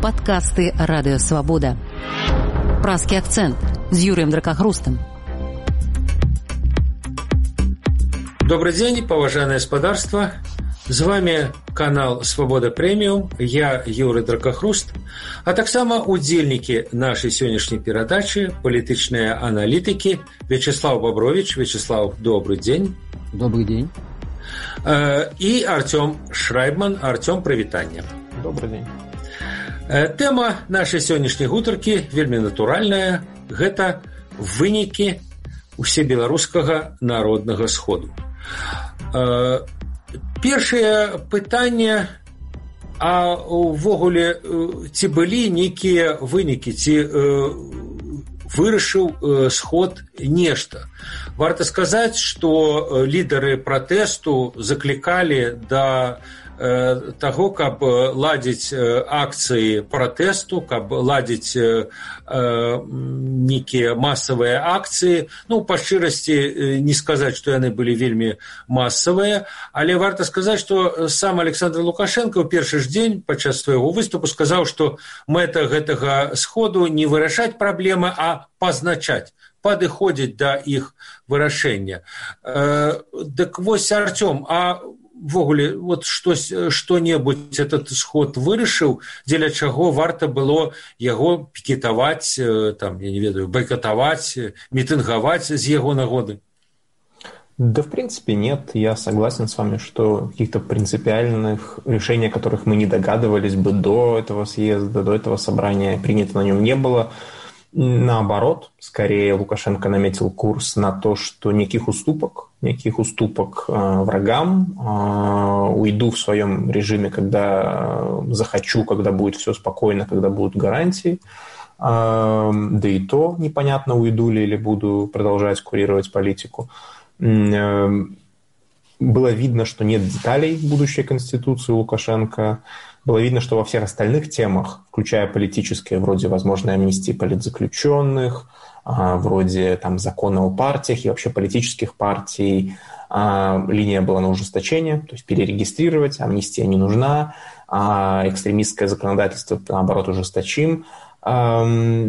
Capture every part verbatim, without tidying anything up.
падкасты Радыё Свабода. Празкі акцэнт з Юрыем Дракахрустам. Добрый день, поважанное господарство. С вами канал Свобода Премиум, я Юрий Дракахруст, а таксама удзельнікі нашай сённяшняй перадачы, палітычныя аналітыкі Вячеслав Бобрович. Вячеслав, добрый день. Добрый день. И Артем Шрайбман. Артем, прывітанне. Добрый день. Тэма нашай сённяшняй гутаркі вельмі натуральная. Гэта вынікі усебеларускага народнага сходу. Першае пытанне, а ўвогуле ці былі нейкія вынікі, ці вырашыў сход нешта. Варта сказаць, што лідары пратэсту заклікалі да таго, каб ладзіць акцыі пратэсту, каб ладзіць нейкія масавыя акцыі. Ну, па шчырасці не сказаць, што яны былі вельмі масавыя, але варта сказаць, што сам Александр Лукашенко ў першы ж дзень падчас свайго выступу сказаў, што мэта гэтага сходу не вырашаць праблемы, а пазначаць, падыходзіць да іх вырашэння. Дык вось, Артём, а ввогуле, вот што-небудзь этот сход вырашыў, дзеля чаго варта было яго пікетаваць, там, я не ведаю, бойкотовать, митинговать з его нагоды? Да, в принципе, нет. Я согласен с вами, что каких-то принципиальных решений, о которых мы не догадывались бы до этого съезда, до этого собрания, принято на нем не было. Наоборот, скорее Лукашенко наметил курс на то, что никаких уступок, никаких уступок э, врагам, э, уйду в своем режиме, когда захочу, когда будет все спокойно, когда будут гарантии. Э, да и то непонятно, уйду ли или буду продолжать курировать политику. Э, было видно, что нет деталей будущей конституции у Лукашенко. Было видно, что во всех остальных темах, включая политические, вроде возможной амнистии политзаключенных, вроде там, закона о партиях и вообще политических партий, линия была на ужесточение, то есть перерегистрировать, амнистия не нужна, экстремистское законодательство, наоборот, ужесточим. Я,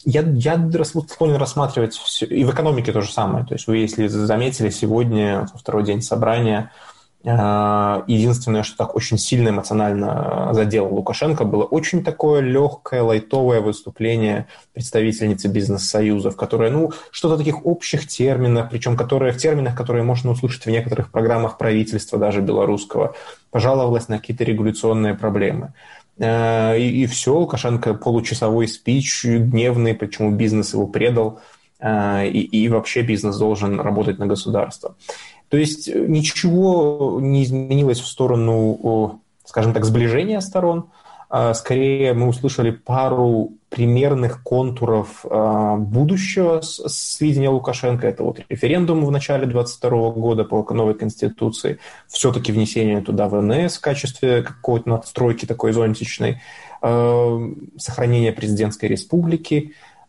я склонен рассматривать все, и в экономике то же самое. То есть вы, если заметили, сегодня, второй день собрания, единственное, что так очень сильно эмоционально задело Лукашенко, было очень такое легкое, лайтовое выступление представительницы бизнес-союзов, которое, ну, что-то таких общих терминов, причем которые в терминах, которые можно услышать в некоторых программах правительства, даже белорусского, пожаловалась на какие-то регуляционные проблемы. И, и все, Лукашенко получасовой спич, гневный, почему бизнес его предал, и, и вообще бизнес должен работать на государство. То есть ничего не изменилось в сторону, скажем так, сближения сторон. Скорее мы услышали пару примерных контуров будущего с видения Лукашенко. Это вот референдум в начале двадцать второго года по новой конституции, все-таки внесение туда ВНС в качестве какой-то надстройки такой зонтичной, сохранение президентской республики.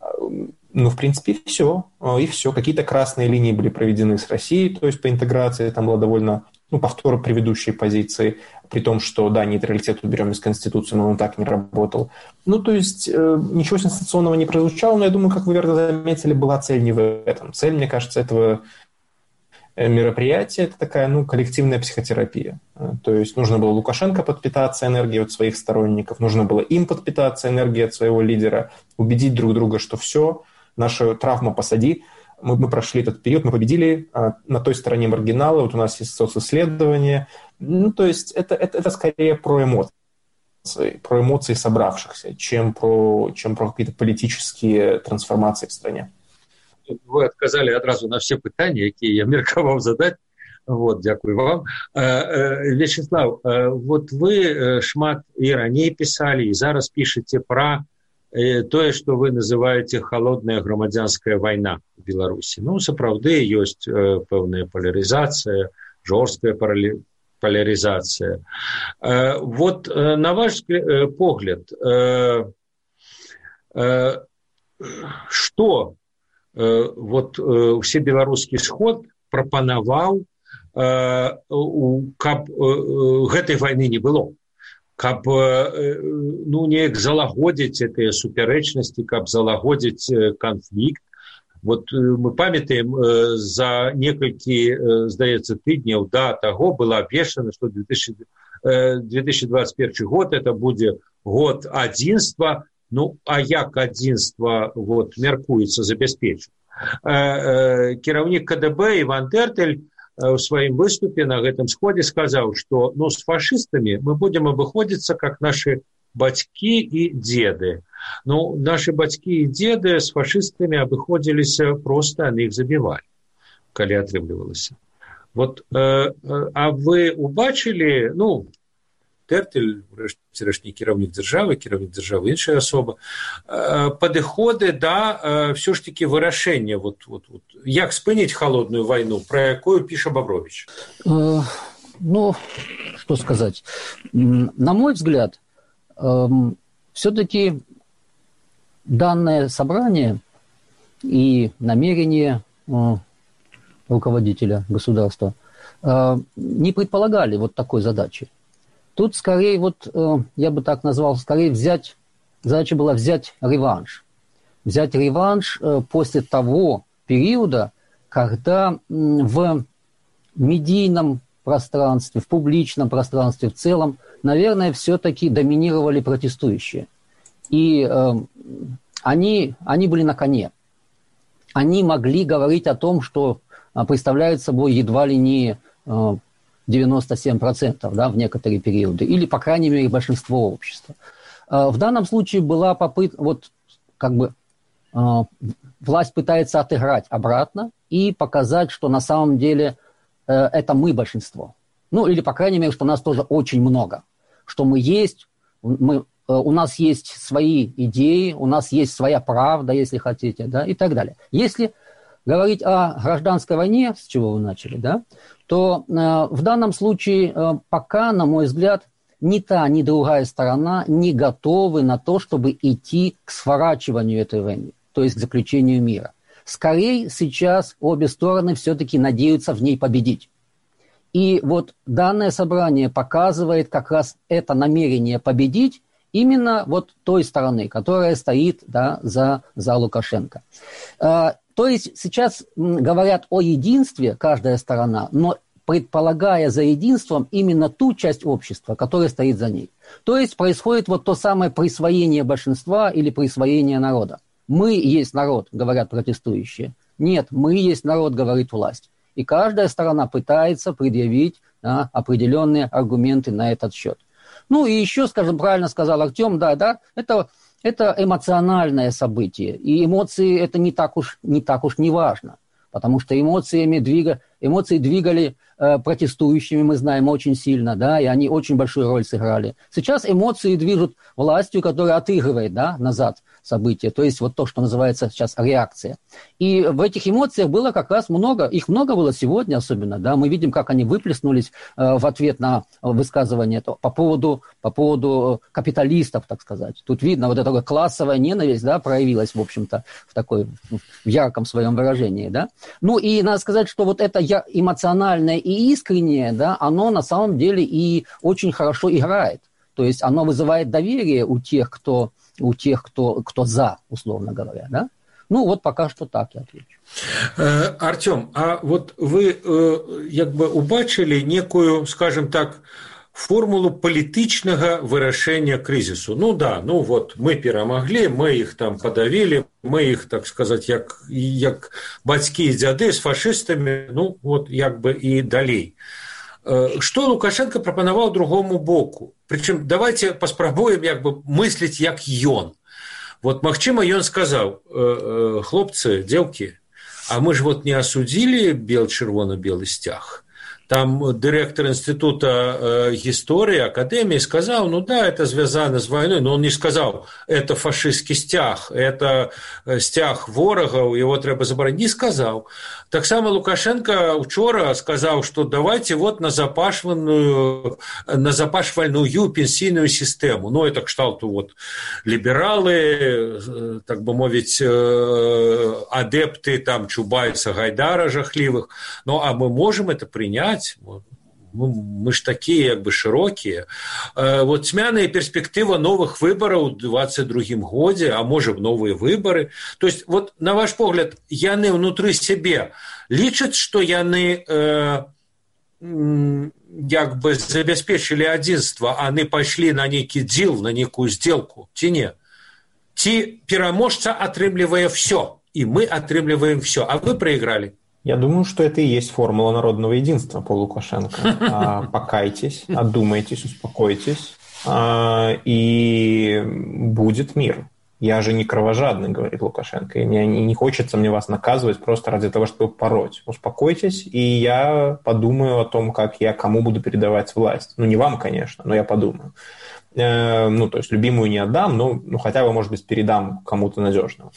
Ну, в принципе, и все. И все. Какие-то красные линии были проведены с Россией, то есть по интеграции там было довольно, ну, повтор предыдущей позиции, при том, что, да, нейтралитет уберем из Конституции, но он так не работал. Ну, то есть ничего сенсационного не прозвучало, но я думаю, как вы верно заметили, была цель не в этом. Цель, мне кажется, этого мероприятия – это такая, ну, коллективная психотерапия. То есть нужно было Лукашенко подпитаться энергией от своих сторонников, нужно было им подпитаться энергией от своего лидера, убедить друг друга, что все, наша травма посади, мы, мы прошли этот период, мы победили, а на той стороне маргиналы, вот у нас есть социсследования. Ну, то есть это, это, это скорее про эмоции, про эмоции собравшихся, чем про, чем про какие-то политические трансформации в стране. Вы адказалі адразу на все пытанні, якія я меркаваў задаць. Вот, дзякую вам. Вячеслав, вот вы шмат і раней пісалі, і зараз пішаце пра тое, што вы называеце халодная грамадзянская вайна в Беларусі. Ну, сапраўды, ёсць пэўная палярызацыя, жорсткая палярызацыя. Вот, на ваш погляд, што вот усебеларускі сход прапанаваў, каб гэтай вайны не было? каб ну неяк залагодзіць гэтыя супярэчнасці, каб залагодзіць канфлікт. Вот мы памятаем, за некалькі, здаецца, тыдняў да таго было абвешчана, што две тысячи двадцать первый год это будзе год адзінства. Ну, а як адзінства вот, мяркуецца забяспечыць? Кіраўнік ка дэ бэ Іван Тэртэль у сваім выступе на гэтым сходзе сказаў, што ну, з фашыстамі мы будзем абыходзіцца как нашы бацькі і дзеды. Ну, нашы бацькі і дзеды з фашыстамі абыходзіліся проста, яны іх забівалі, калі атрымлівалася. Вот, э, а вы убачылі, ну, Тэртэль, рэшце кіраўнік дзяржавы, кіраўнік дзяржавы іншая асоба, э, падыходы да э, все ж таки вырашэння, вот, вот, вот, як спыніць холодную войну, про якую піша Бабрович? Э, ну, что сказать. На мой взгляд, э, все-таки данное собрание и намерение э, руководителя государства э, не предполагали вот такой задачи. Тут скорее, вот э, я бы так назвал, скорее взять, задача была взять реванш. Взять реванш э, после того периода, когда э, в медийном пространстве, в публичном пространстве в целом, наверное, все-таки доминировали протестующие. И э, они, они были на коне. Они могли говорить о том, что э, представляют собой едва ли не э, девяносто семь процентов, да, в некоторые периоды, или, по крайней мере, большинство общества. Э, в данном случае была попытка, вот, как бы, э, власть пытается отыграть обратно и показать, что на самом деле э, это мы большинство. Ну, или, по крайней мере, что нас тоже очень много. Что мы есть, мы... у нас есть свои идеи, у нас есть своя правда, если хотите, да, и так далее. Если говорить о гражданской войне, с чего вы начали, да, то э, в данном случае э, пока, на мой взгляд, ни та, ни другая сторона не готовы на то, чтобы идти к сворачиванию этой войны, то есть к заключению мира. Скорее, сейчас обе стороны все-таки надеются в ней победить. И вот данное собрание показывает как раз это намерение победить, именно вот той стороны, которая стоит, да, за, за Лукашенко. Э, то есть сейчас говорят о единстве каждая сторона, но предполагая за единством именно ту часть общества, которая стоит за ней. То есть происходит вот то самое присвоение большинства или присвоение народа. Мы есть народ, говорят протестующие. Нет, мы есть народ, говорит власть. И каждая сторона пытается предъявить, да, определенные аргументы на этот счет. Ну и еще, скажем, правильно сказал Артем, да, да, это, это эмоциональное событие. И эмоции это не так уж не, так уж не важно, потому что эмоциями двига, эмоции двигали э, протестующими, мы знаем, очень сильно, да, и они очень большую роль сыграли. Сейчас эмоции движут властью, которая отыгрывает, да, назад события, то есть вот то, что называется сейчас реакция. И в этих эмоциях было как раз много, их много было сегодня особенно, да, мы видим, как они выплеснулись э, в ответ на высказывание этого, по поводу, по поводу капиталистов, так сказать. Тут видно, вот эта классовая ненависть, да, проявилась, в общем-то, в такой, в ярком своем выражении, да. Ну и надо сказать, что вот это эмоциональное и искреннее, да, оно на самом деле и очень хорошо играет. То есть оно вызывает доверие у тех, кто у тех, кто, кто за, условно говоря, да? Ну, вот пока что так я отвечу. Артем, а вот вы как бы убачили некую, скажем так, формулу палітычнага вырашэння крызісу. Ну да, ну вот мы перамаглі, мы іх там падавілі, мы іх, так сказаць, як, як бацькі і дзяды з фашыстамі, ну вот як бы і далей. Што Лукашенко прапанаваў другому боку? Прычым давайте паспрабуем як бы мысліць як ён. Вот магчыма ён сказаў: хлопцы, дзеўкі, а мы ж вот не асудзілі бел-чырвона-белы сцяг. Там директор института э, истории, академии сказал, ну да, это связано с войной, но он не сказал, это фашистский стяг, это стяг ворогов, его треба забрать. Не сказал. Так само Лукашенко вчера сказал, что давайте вот на запашвальную, на запашвальную пенсийную систему. Ну, это кшталту вот либералы, так бы мовить, адепты там Чубайса, Гайдара жахливых. Ну, а мы можем это принять? мы, мы ж такія як бы шырокія. Вот цьмяная перспектыва новых выбараў у двадцать другім годзе, а можа новыя выбары. То есть вот на ваш погляд, яны ўнутры сябе лічаць, што яны э, як бы забяспечылі адзінства, а не пайшлі на нейкі дзіл, на нейкую сделку, ці не? Ці пераможца атрымлівае все, и мы атрымліваем все, а вы проиграли? Я думаю, что это и есть формула народного единства по Лукашенко. Покайтесь, одумайтесь, успокойтесь, и будет мир. Я же не кровожадный, говорит Лукашенко, и не хочется мне вас наказывать просто ради того, чтобы пороть. Успокойтесь, и я подумаю о том, как я кому буду передавать власть. Ну, не вам, конечно, но я подумаю. Ну, то есть любимую не отдам, но ну, хотя бы, может быть, передам кому-то надежному.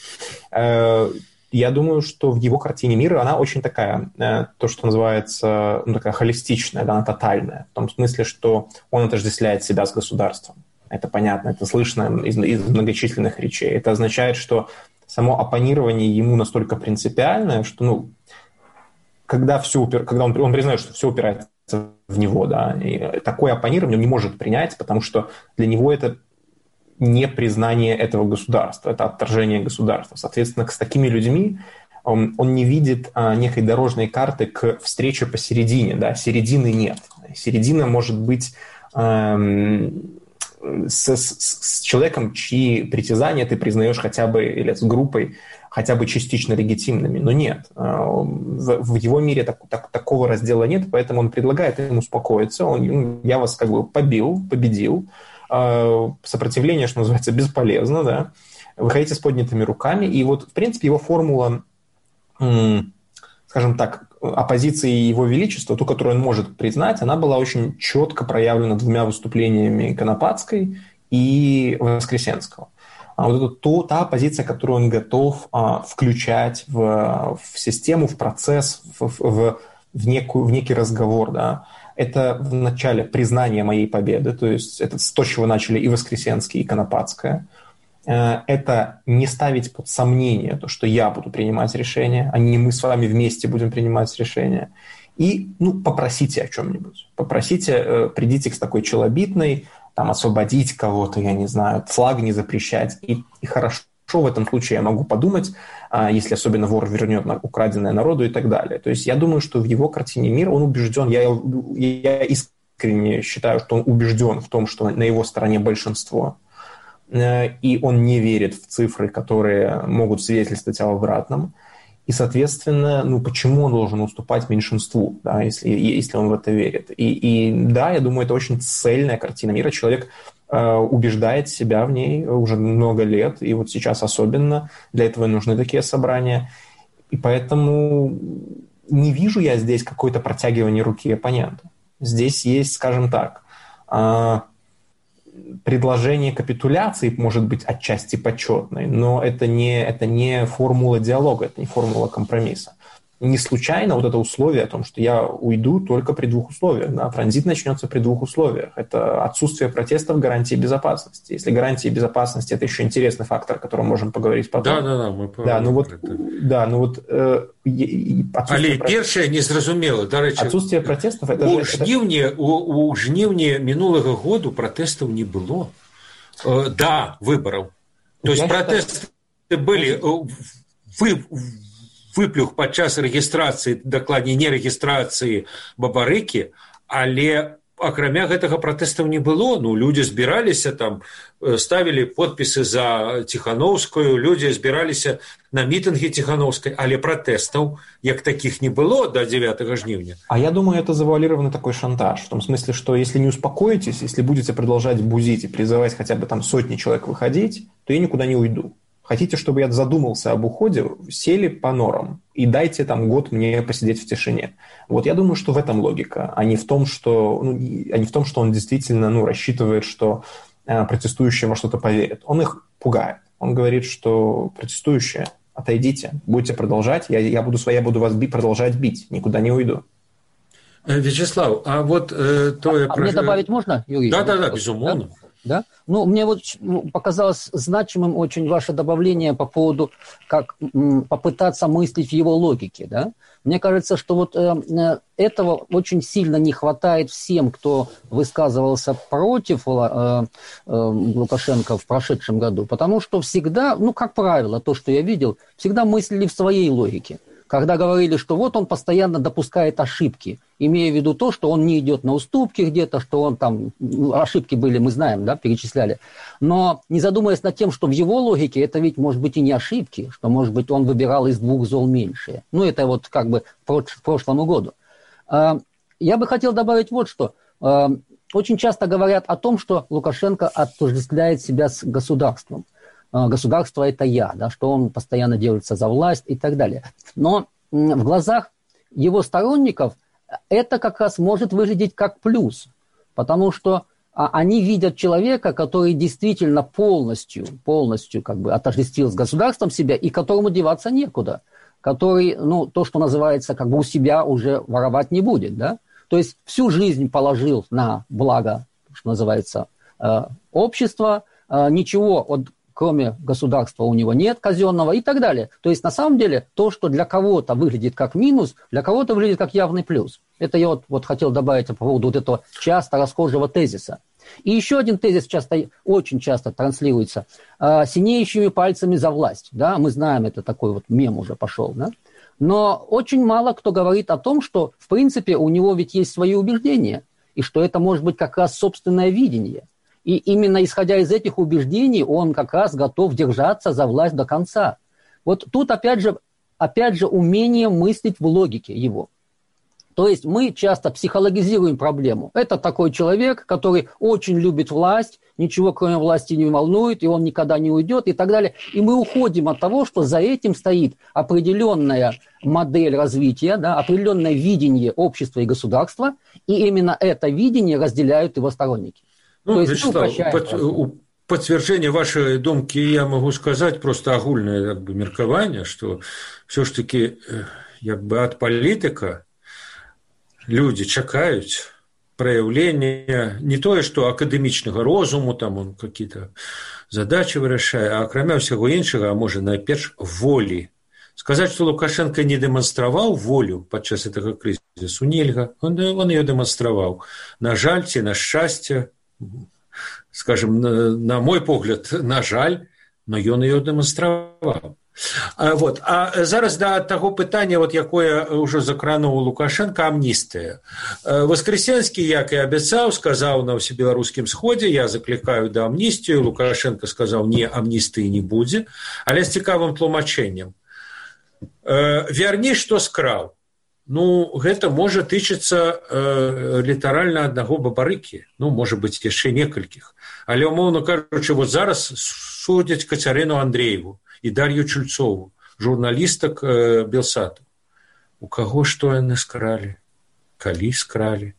Я думаю, что в его картине мира она очень такая, то, что называется, ну, такая холистичная, да, она тотальная. В том смысле, что он отождествляет себя с государством. Это понятно, это слышно из, из многочисленных речей. Это означает, что само оппонирование ему настолько принципиальное, что, ну, когда, все упер... когда он, он признает, что все упирается в него, да, и такое оппонирование он не может принять, потому что для него это не признание этого государства, это отторжение государства. Соответственно, с такими людьми он, он не видит а, некой дорожной карты к встрече посередине, да, середины нет. Середина может быть эм, с, с, с человеком, чьи притязания ты признаешь хотя бы, или с группой, хотя бы частично легитимными, но нет. В, в его мире так, так, такого раздела нет, поэтому он предлагает им успокоиться. Он, я вас как бы побил, победил. Сопротивление, что называется, бесполезно, да. Выходите с поднятыми руками. И вот, в принципе, его формула, скажем так, оппозиции Его Величества, ту, которую он может признать, она была очень четко проявлена двумя выступлениями Конопатской и Воскресенского. А вот это то, та позиция, которую он готов а, включать в, в систему, в процесс, в, в, в, некую, в некий разговор, да. Это в начале признание моей победы, то есть это то, с чего начали и Воскресенский, и Конопатская. Это не ставить под сомнение то, что я буду принимать решения, а не мы с вами вместе будем принимать решения. И ну, попросите о чем-нибудь. Попросите, придите к такой челобитной, там, освободить кого-то, я не знаю, флаг не запрещать. И, и хорошо в этом случае я могу подумать, если особенно вор вернет украденное народу и так далее. То есть я думаю, что в его картине мира он убежден, я, я искренне считаю, что он убежден в том, что на его стороне большинство, и он не верит в цифры, которые могут свидетельствовать о обратном. И, соответственно, ну, почему он должен уступать меньшинству, да, если, если он в это верит? И, и да, я думаю, это очень цельная картина мира. Человек э, убеждает себя в ней уже много лет, и вот сейчас особенно. Для этого нужны такие собрания. И поэтому не вижу я здесь какое-то протягивание руки оппонента. Здесь есть, скажем так, э, предложение капитуляции может быть отчасти почетной, но это не, это не формула диалога, это не формула компромисса. Не случайно вот это условие о том, что я уйду только при двух условиях. Да? Транзит начнется при двух условиях. Это отсутствие протестов, гарантии безопасности. Если гарантии безопасности – это еще интересный фактор, о котором можем поговорить потом. Да, да, да, мы поговорим. Да, ну вот, да, ну вот э, Але протест... першае незразумела, дарэчы, отсутствие протестов это у же, жніўні это... у, у жніўні мінулага году пратэстаў не было э, да выбараў. То есть пратэсты считаю... былі вы выплюх падчас рэгістрацыі, дакладней не рэгістрацыі бабарыкі, але акрамя гэтага пратэстаў не было. Ну, людзі збіраліся там, ставілі подпісы за Ціхановскую, людзі збіраліся на мітынгі Ціхановскай, але пратэстаў як таких не было до девятого жніўня. А я думаю, это завуалированный такой шантаж, в том смысле, что если не успокоитесь, если будете продолжать бузить и призывать хотя бы там сотни человек выходить, то я никуда не уйду. Хотите, чтобы я задумался об уходе, сели по норам и дайте там год мне посидеть в тишине. Вот я думаю, что в этом логика, а не в том, что, ну, а не в том, что он действительно ну, рассчитывает, что э, протестующие во что-то поверят. Он их пугает. Он говорит, что протестующие, отойдите, будете продолжать, я, я, буду, я буду вас бить, продолжать бить, никуда не уйду. Вячеслав, а вот э, то... А, а мне добавить можно, Юрий? Да, да, да, безумовно. Да? Ну, мне вот показалось значимым очень ваше добавление по поводу, как м, попытаться мыслить в его логике. Да? Мне кажется, что вот э, этого очень сильно не хватает всем, кто высказывался против э, э, Лукашенко в прошедшем году, потому что всегда, ну, как правило, то, что я видел, всегда мыслили в своей логике. Когда говорили, что вот он постоянно допускает ошибки, имея в виду то, что он не идет на уступки где-то, что он там, ну, ошибки были, мы знаем, да, перечисляли, но не задумываясь над тем, что в его логике это ведь может быть и не ошибки, что, может быть, он выбирал из двух зол меньшее. Ну, это вот как бы к прошлому году. Я бы хотел добавить вот что. Очень часто говорят о том, что Лукашенко отождествляет себя с государством. Государство – это я, да, что он постоянно делается за власть и так далее. Но в глазах его сторонников это как раз может выглядеть как плюс, потому что они видят человека, который действительно полностью, полностью как бы отождествил с государством себя и которому деваться некуда, который, ну, то, что называется, как бы у себя уже воровать не будет, да. То есть всю жизнь положил на благо, что называется, общества, ничего от кроме государства у него нет казенного и так далее. То есть, на самом деле, то, что для кого-то выглядит как минус, для кого-то выглядит как явный плюс. Это я вот, вот хотел добавить по поводу вот этого часто расхожего тезиса. И еще один тезис часто, очень часто транслируется. Э, синеющими пальцами за власть. Да? Мы знаем, это такой вот мем уже пошел. Да? Но очень мало кто говорит о том, что, в принципе, у него ведь есть свои убеждения, и что это может быть как раз собственное видение. И именно исходя из этих убеждений он как раз готов держаться за власть до конца. Вот тут опять же, опять же умение мыслить в логике его. То есть мы часто психологизируем проблему. Это такой человек, который очень любит власть, ничего кроме власти не волнует, и он никогда не уйдет и так далее. И мы уходим от того, что за этим стоит определенная модель развития, да, определенное видение общества и государства, и именно это видение разделяют его сторонники. Ну, Вячеслав, под, подтверждение вашей думки я могу сказать просто агульное как бы, меркаванне, что все ж таки как бы, от политика люди чакаюць праяўлення не тое, што акадэмічнага розуму, там он какие-то задачи вырашае, а акрамя ўсяго іншага, а можа найперш волі. Сказаць, што Лукашенко не дэманстраваў волю падчас гэтага крызісу нельга, он, он ее дэманстраваў. На жаль, ці на шчасце, скажем, на, на мой погляд, на жаль, но ён ее дэманстраваў. А, вот. А зараз да таго пытання, вот, якое ўжо закрануў Лукашенко, амністыя. Воскресенскі, як і абяцаў, сказаў на ўсебеларускім сходзе, я заклікаю да амністыю, Лукашенко сказаў, не, амністыі не будзе, але з цікавым тлумачэннем. Вярні, што скраў. Ну, гэта можа тычыцца э, літаральна аднаго бабарыкі, ну, можа быць, яшчэ некалькіх. Але, умоўна кажучы, вот зараз судзяць Кацярыну Андрееву і Дар'ю Чульцову, журналістак э, Белсату. У каго што яны скралі? Калі скралі?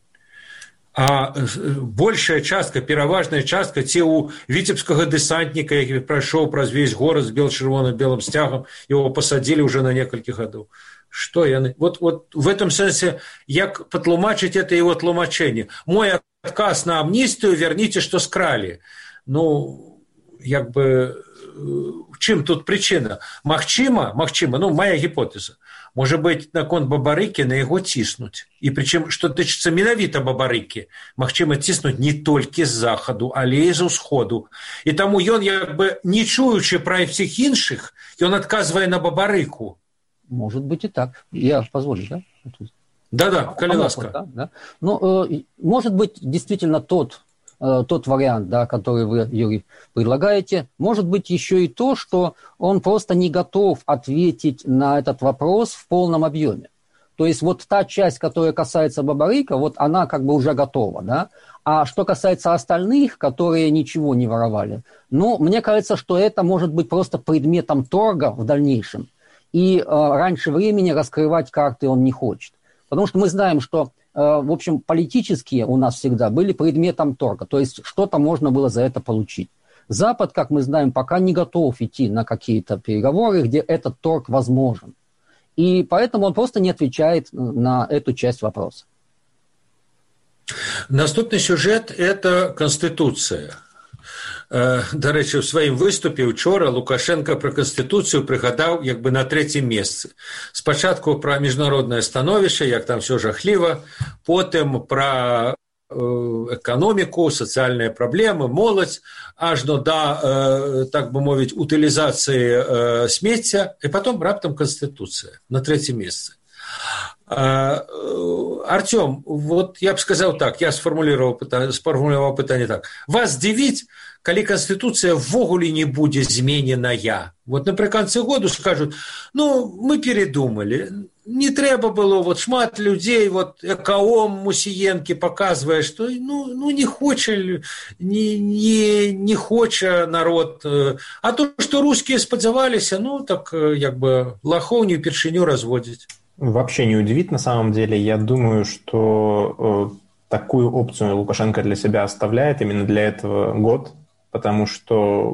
А большая частка, пераважная частка, ці ў віцебскага дэсантніка, які прайшоў праз весь горад з бел-чырвона-белым сцягам, его пасадзілі ўжо на некалькі гадоў. Что яны? Вот, вот в этом смысле, як патлумачыць это его тлумачэнне. Мой отказ на амністыю, верните, что скралі. Ну, як бы, чым тут причина? Магчыма, магчыма, ну, моя гипотеза. Может быть, наконт бабарыкі на яго ціснуць. І причым, што тычыцца менавіта бабарыкі, магчыма ціснуць не толькі з захаду, але і з усходу. І таму ён, як бы, не чуючы пра всіх іншых, ён адказвае на бабарыку. Может быть и так. Я позволю, да? Да-да, коли ласка. Да, да. Ну, э, может быть, действительно тот, э, тот вариант, да, который вы, Юрий, предлагаете. Может быть еще и то, что он просто не готов ответить на этот вопрос в полном объеме. То есть вот та часть, которая касается бабарыка, вот она как бы уже готова, да. А что касается остальных, которые ничего не воровали, ну, мне кажется, что это может быть просто предметом торга в дальнейшем. И э, раньше времени раскрывать карты он не хочет. Потому что мы знаем, что, э, в общем, политические у нас всегда были предметом торга. То есть что-то можно было за это получить. Запад, как мы знаем, пока не готов идти на какие-то переговоры, где этот торг возможен. И поэтому он просто не отвечает на эту часть вопроса. Наступный сюжет – это Конституция. Дарэчы, у сваім выступе учора Лукашенко пра канстытуцыю прыгадаў як бы на трэцім месцы. Спачатку пра міжнароднае становішча, як там все жахліва, потым пра эканоміку, сацыяльныя праблемы, моладзь, аж до да, так бы мовіць, утылізацыі смецця, і потом раптам канстытуцыя на трэцім месцы. Артём, вот я бы сказал так, я сформулировал пытанне, сформулировал пытанне так. Вас здзівіць, калі Конституция ввогуле не будет змененая. Вот напрыканцы году скажут, ну, мы передумали, не трэба было, вот шмат людей, вот Экаом Мусіенкі показывает, что ну, ну не хоче, не, не, не хоче народ. А то, что русские спадзяваліся, ну, так, як бы, лоховню першиню разводить. Вообще не удивит на самом деле. Я думаю, что э, такую опцию Лукашенко для себя оставляет именно для этого год, потому что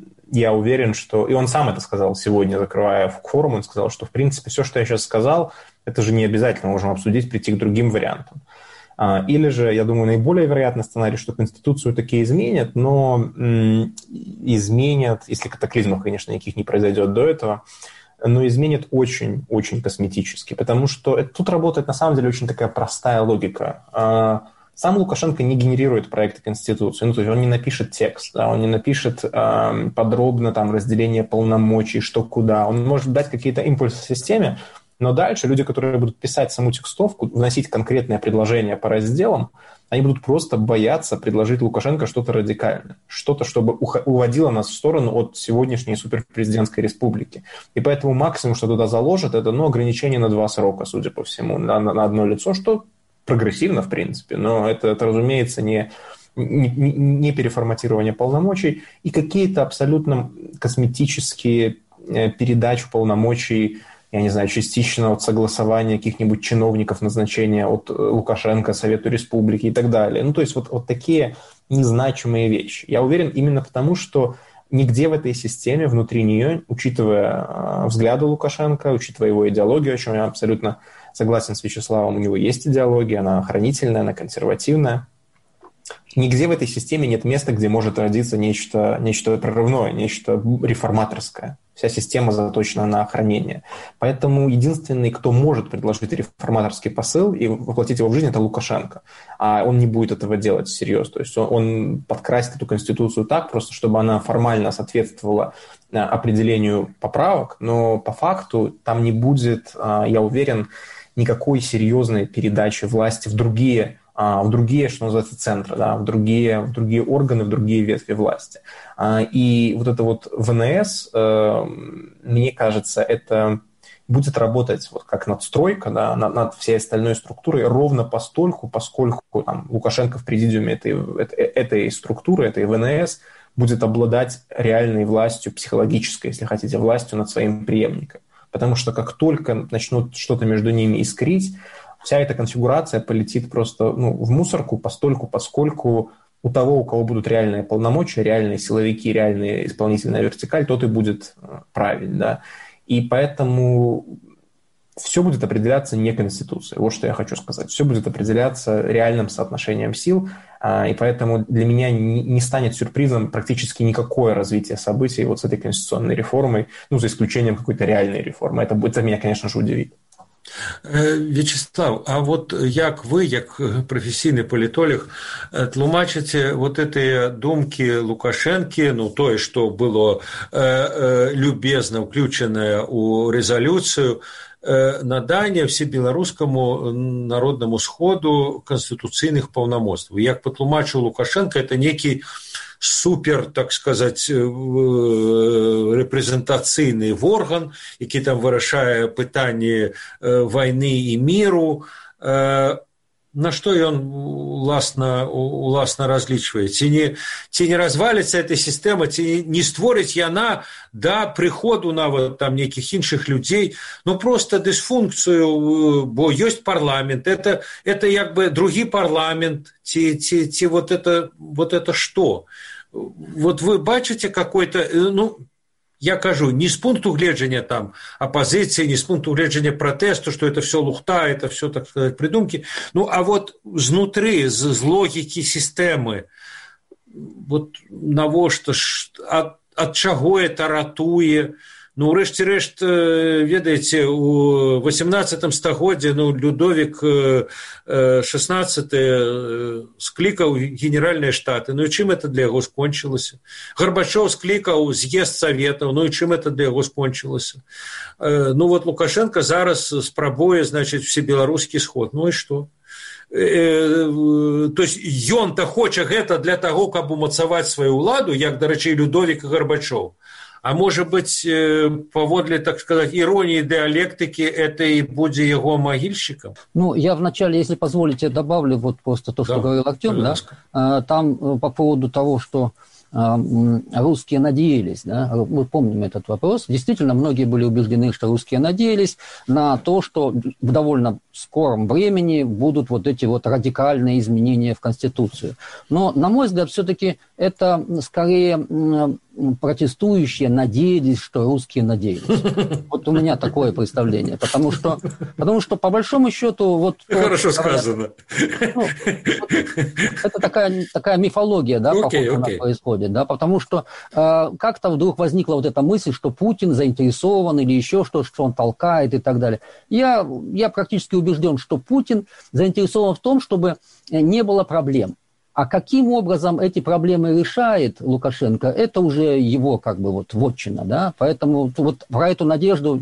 я уверен, что... И он сам это сказал сегодня, закрывая форум, он сказал, что, в принципе, все, что я сейчас сказал, это же не обязательно, можем обсудить, прийти к другим вариантам. А, или же, я думаю, наиболее вероятный сценарий, что Конституцию таки изменят, но м- изменят, если катаклизмов, конечно, никаких не произойдет до этого, но изменит очень-очень косметически, потому что это, тут работает на самом деле очень такая простая логика. Сам Лукашенко не генерирует проекты Конституции, ну, то есть он не напишет текст, да, он не напишет э, подробно там, разделение полномочий, что куда. Он может дать какие-то импульсы системе, но дальше люди, которые будут писать саму текстовку, вносить конкретные предложения по разделам, они будут просто бояться предложить Лукашенко что-то радикальное, что-то, чтобы уводило нас в сторону от сегодняшней суперпрезидентской республики. И поэтому максимум, что туда заложат, это ну, ограничение на два срока, судя по всему, на, на одно лицо, что прогрессивно, в принципе, но это, это разумеется, не, не, не переформатирование полномочий и какие-то абсолютно косметические передачи полномочий, я не знаю, частично от согласования каких-нибудь чиновников, назначения от Лукашенко, Совету Республики и так далее. Ну, то есть вот, вот такие незначимые вещи. Я уверен именно потому, что нигде в этой системе, внутри нее, учитывая взгляды Лукашенко, учитывая его идеологию, о чем я абсолютно согласен с Вячеславом, у него есть идеология, она охранительная, она консервативная. Нигде в этой системе нет места, где может родиться нечто, нечто прорывное, нечто реформаторское. Вся система заточена на охранение. Поэтому единственный, кто может предложить реформаторский посыл и воплотить его в жизнь, это Лукашенко. А он не будет этого делать всерьез. То есть он, он подкрасит эту конституцию так, просто чтобы она формально соответствовала определению поправок, но по факту там не будет, я уверен, никакой серьезной передачи власти в другие в другие, что называется, центры, да, в, другие, в другие органы, в другие ветви власти. И вот это вот ВНС, мне кажется, это будет работать вот как надстройка, да, над, над всей остальной структурой ровно постольку, поскольку там, Лукашенко в президиуме этой, этой структуры, этой ВНС, будет обладать реальной властью, психологической, если хотите, властью над своим преемником. Потому что как только начнут что-то между ними искрить, вся эта конфигурация полетит просто ну, в мусорку, постольку, поскольку у того, у кого будут реальные полномочия, реальные силовики, реальная исполнительная вертикаль, тот и будет править. Да? И поэтому все будет определяться не Конституцией. Вот что я хочу сказать. Все будет определяться реальным соотношением сил. И поэтому для меня не станет сюрпризом практически никакое развитие событий вот с этой конституционной реформой, ну, за исключением какой-то реальной реформы. Это, это меня, конечно же, удивит. Вячеслав, а вот як вы, як професійний політолог, тлумачите вот эти думки Лукашенки, ну, тое, што было любезна ўключанае ў рэзалюцыю, надання всебеларускаму народнаму сходу канстытуцыйных паўнамоцтваў. Як патлумачыў Лукашенко, это некі супер, так сказать, рэпрэзентацыйны орган, які там вырашае пытанні вайны і міру. На што ён уласна, уласна разлічвае? Ці не, ці не разваліцца эта сістэма, ці не створыць яна да прыходу нават там нейкіх іншых людзей, ну просто дысфункцыю, бо ёсць парламент, это, это як бы другі парламент, ці, ці, ці вот это, вот это што? Вот вы бачыце какой-то, ну, я кажу, не с пункту гледжання там оппозиции, не с пункту гледжання протесту, что это все лухта, это все, так сказать, придумки. Ну, а вот знутры, з, з логики системы, вот навошта ад, ад чаго это ратуе. Ну, урэшце рэшт, ведаеце, у восемнадцатым стагоддзі ну, Людовік шестнадцаты склікаў генеральныя штаты. Ну, і чым это для яго скончылася? Гарбачоў склікаў з'езд Саветаў. Ну, і чым это для яго скончылася? Ну, вот Лукашенко зараз спрабуе, значыць, всебеларускі сход. Ну, і што? То есть ён-то хоча гэта для таго, каб умацаваць сваю ўладу, як, дарэчы, Людовік і Гарбачоў. А может быть, поводле, так сказать, иронии диалектики, это и будет его могильщиком? Ну, я вначале, если позволите, добавлю вот просто то, что да, говорил Артем, да? Там по поводу того, что русские надеялись, да? Мы помним этот вопрос. Действительно, многие были убеждены, что русские надеялись на то, что в довольно скором времени будут вот эти вот радикальные изменения в Конституцию. Но, на мой взгляд, все-таки это скорее протестующие надеялись, что русские надеялись. Вот у меня такое представление. Потому что, потому что по большому счету... Вот, Хорошо вот, сказано. Ну, вот, это такая, такая мифология, да, okay, okay. происходит. Да, потому что э, как-то вдруг возникла вот эта мысль, что Путин заинтересован или еще что, что он толкает и так далее. Я, я практически убежден, что Путин заинтересован в том, чтобы не было проблем. А каким образом эти проблемы решает Лукашенко, это уже его как бы вот вотчина, да, поэтому вот про эту надежду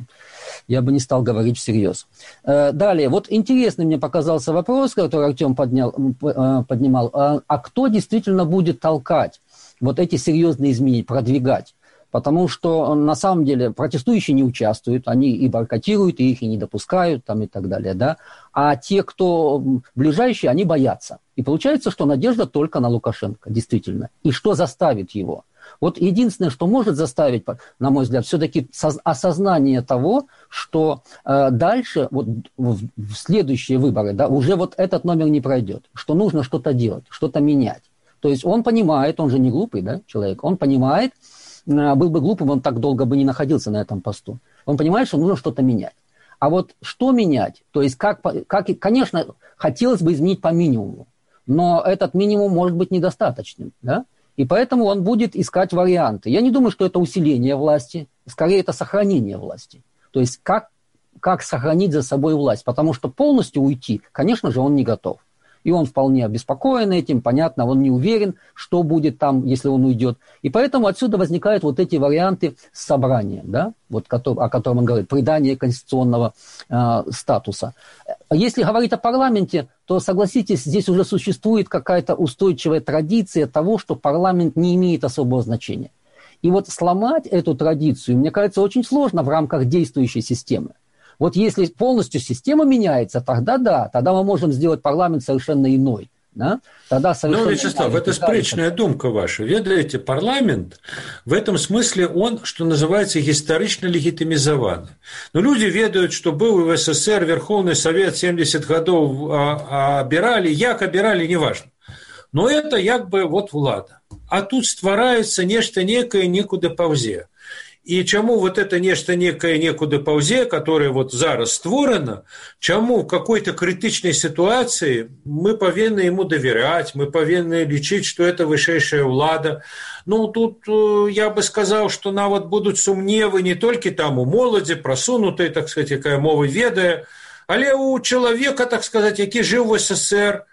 я бы не стал говорить всерьез. Далее, вот интересный мне показался вопрос, который Артем поднял, поднимал, а кто действительно будет толкать вот эти серьезные изменения, продвигать? Потому что, на самом деле, протестующие не участвуют, они и бойкотируют, и их и не допускают, там, и так далее, да. А те, кто ближайшие, они боятся. И получается, что надежда только на Лукашенко, действительно. И что заставит его? Вот единственное, что может заставить, на мой взгляд, все-таки осознание того, что э, дальше, вот в, в следующие выборы, да, уже вот этот номер не пройдет, что нужно что-то делать, что-то менять. То есть он понимает, он же не глупый, да, человек, он понимает, был бы глупым, он так долго бы не находился на этом посту. Он понимает, что нужно что-то менять. А вот что менять? То есть, как, как, конечно, хотелось бы изменить по минимуму, но этот минимум может быть недостаточным, да? И поэтому он будет искать варианты. Я не думаю, что это усиление власти, скорее это сохранение власти. То есть, как, как сохранить за собой власть, потому что полностью уйти, конечно же, он не готов. И он вполне обеспокоен этим, понятно, он не уверен, что будет там, если он уйдет. И поэтому отсюда возникают вот эти варианты с собранием, да, вот, о котором он говорит, придание конституционного э, статуса. Если говорить о парламенте, то, согласитесь, здесь уже существует какая-то устойчивая традиция того, что парламент не имеет особого значения. И вот сломать эту традицию, мне кажется, очень сложно в рамках действующей системы. Вот если полностью система меняется, тогда да, тогда мы можем сделать парламент совершенно иной. Да? Тогда совершенно... Ну, Вячеслав, это спречная думка ваша. Ведаете, парламент в этом смысле он, что называется, исторично легитимизован. Но люди ведают, что был в СССР Верховный Совет семьдесят годов обирали, як обирали, неважно. Но это як бы вот влада. А тут ствараецца нешта некое некуда паўзе. І чаму вот это нешта некае некуды паўзе, которое вот зараз створана, чаму в какой-то критичной ситуации мы повинны ему доверять, мы повинны лічыць, что это вышэйшая ўлада. Ну, тут я бы сказал, что нават будут сумневы не только там у моладзі, просунутой, так сказать, якая мова ведае, але у человека, так сказать, які жил в СССР.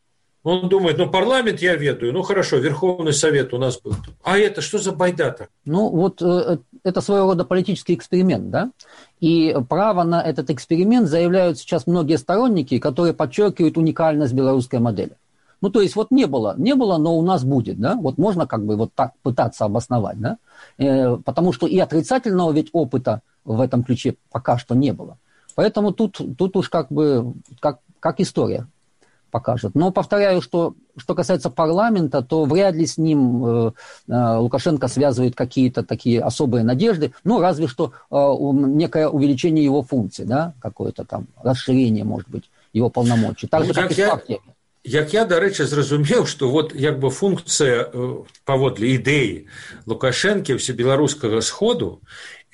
Он думает, ну, парламент я ведаю, ну, хорошо, Верховный Совет у нас был. А это что за байда-то? Ну, вот э, это своего рода политический эксперимент, да? И право на этот эксперимент заявляют сейчас многие сторонники, которые подчеркивают уникальность белорусской модели. Ну, то есть вот не было, не было, но у нас будет, да? Вот можно как бы вот так пытаться обосновать, да? Э, потому что и отрицательного ведь опыта в этом ключе пока что не было. Поэтому тут, тут уж как бы как, как история покажет. Но повторяю, что что касается парламента, то вряд ли с ним э, э, Лукашенко связывает какие-то такие особые надежды, ну, разве что э, некое увеличение его функций, да, какое-то там расширение, может быть, его полномочий. Так же, ну, как и в партии. Як я, дарэчы, зразумеў, што вот як бы функцыя паводле ідэі Лукашэнкі всебеларускага сходу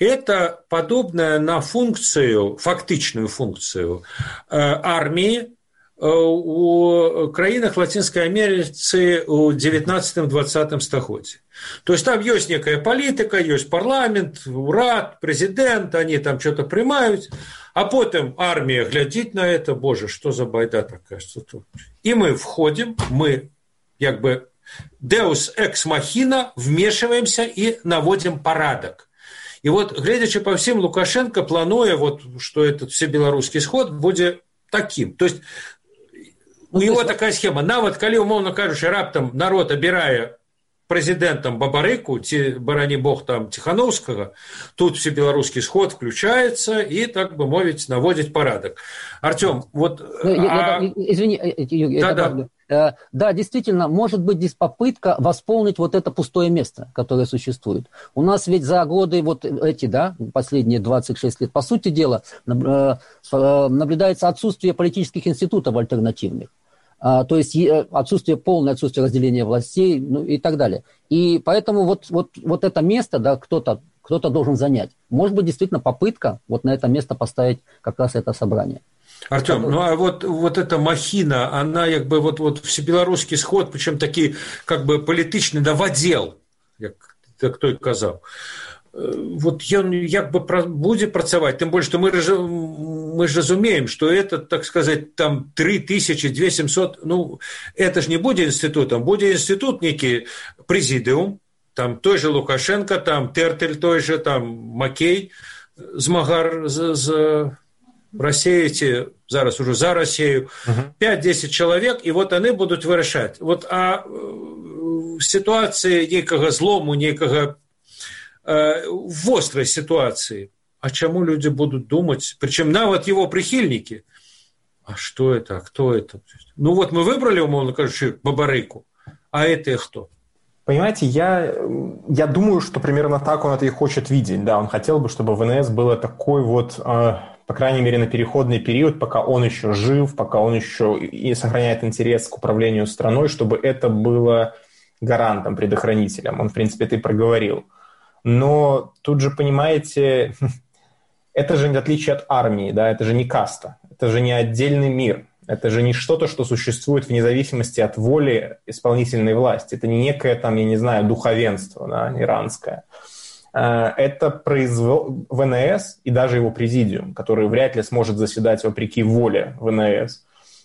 это падобная на функцыю, фактычную функцыю арміі у краінах Лацінскай Амерыцы ў дзевятнаццатым-дваццатым стагоддзі. То есть там ёсць некая палітыка, ёсць парламент, урад, прэзідэнт, они там что-то прымаюць, а потом армия глядит на это, боже, что за байда такая, что тут. И мы входим, мы как бы Deus ex machina вмешиваемся и наводим порядок. И вот, глядячи по всем, Лукашенко, плануя, вот, что этот всебелорусский сход будет таким. То есть у него такая схема. Нават, калі, умовно кажучи, раптам народ абірае прэзідэнтам Бабарыку, ці, барані бог, там, Тихановскага, тут всебелорусский сход включается и, так бы мовить, наводит порядок. Артем, вот... Ну, я, а... я, извини, Юрий, да, да. Э, да, действительно, может быть здесь попытка восполнить вот это пустое место, которое существует. У нас ведь за годы, вот эти, да, последние двадцать шесть лет, по сути дела, э, наблюдается отсутствие политических институтов альтернативных. А, то есть отсутствие, полное отсутствие разделения властей, ну, и так далее. И поэтому вот, вот, вот это место, да, кто-то, кто-то должен занять. Может быть, действительно попытка вот на это место поставить как раз это собрание. Артем, ну а вот, вот эта махина, она как бы вот, вот всебелорусский сход, причем такие как бы політичный новодел, как той казал. Вот ён як бы будзе працаваць, тым больш, што мы, мы ж разумеем, што это, так сказать, там три тысячи две семьсот, ну, это ж не будзе інстытутам, будзе інстытут некі прэзідыум, там той же Лукашенко, там Тертель той же, там Макей, змагар з, з Россией, ці зараз уже за Россию, пять-десять человек, и вот они будут вырашаць. Вот, а в ситуации некага злому, некага в острой ситуации, а чему люди будут думать, причем нават его прихильники, а что это, а кто это? Ну вот мы выбрали, умовно кажучи, Бабарыку, а это кто? Понимаете, я, я думаю, что примерно так он это и хочет видеть. Да, он хотел бы, чтобы ВНС было такой вот, э, по крайней мере, на переходный период, пока он еще жив, пока он еще и сохраняет интерес к управлению страной, чтобы это было гарантом, предохранителем. Он, в принципе, это и проговорил. Но тут же, понимаете, это же в отличие от армии, да, это же не каста, это же не отдельный мир, это же не что-то, что существует вне зависимости от воли исполнительной власти, это не некое там, я не знаю, духовенство, да, иранское. Это произвол... ВНС и даже его президиум, который вряд ли сможет заседать вопреки воле ВНС,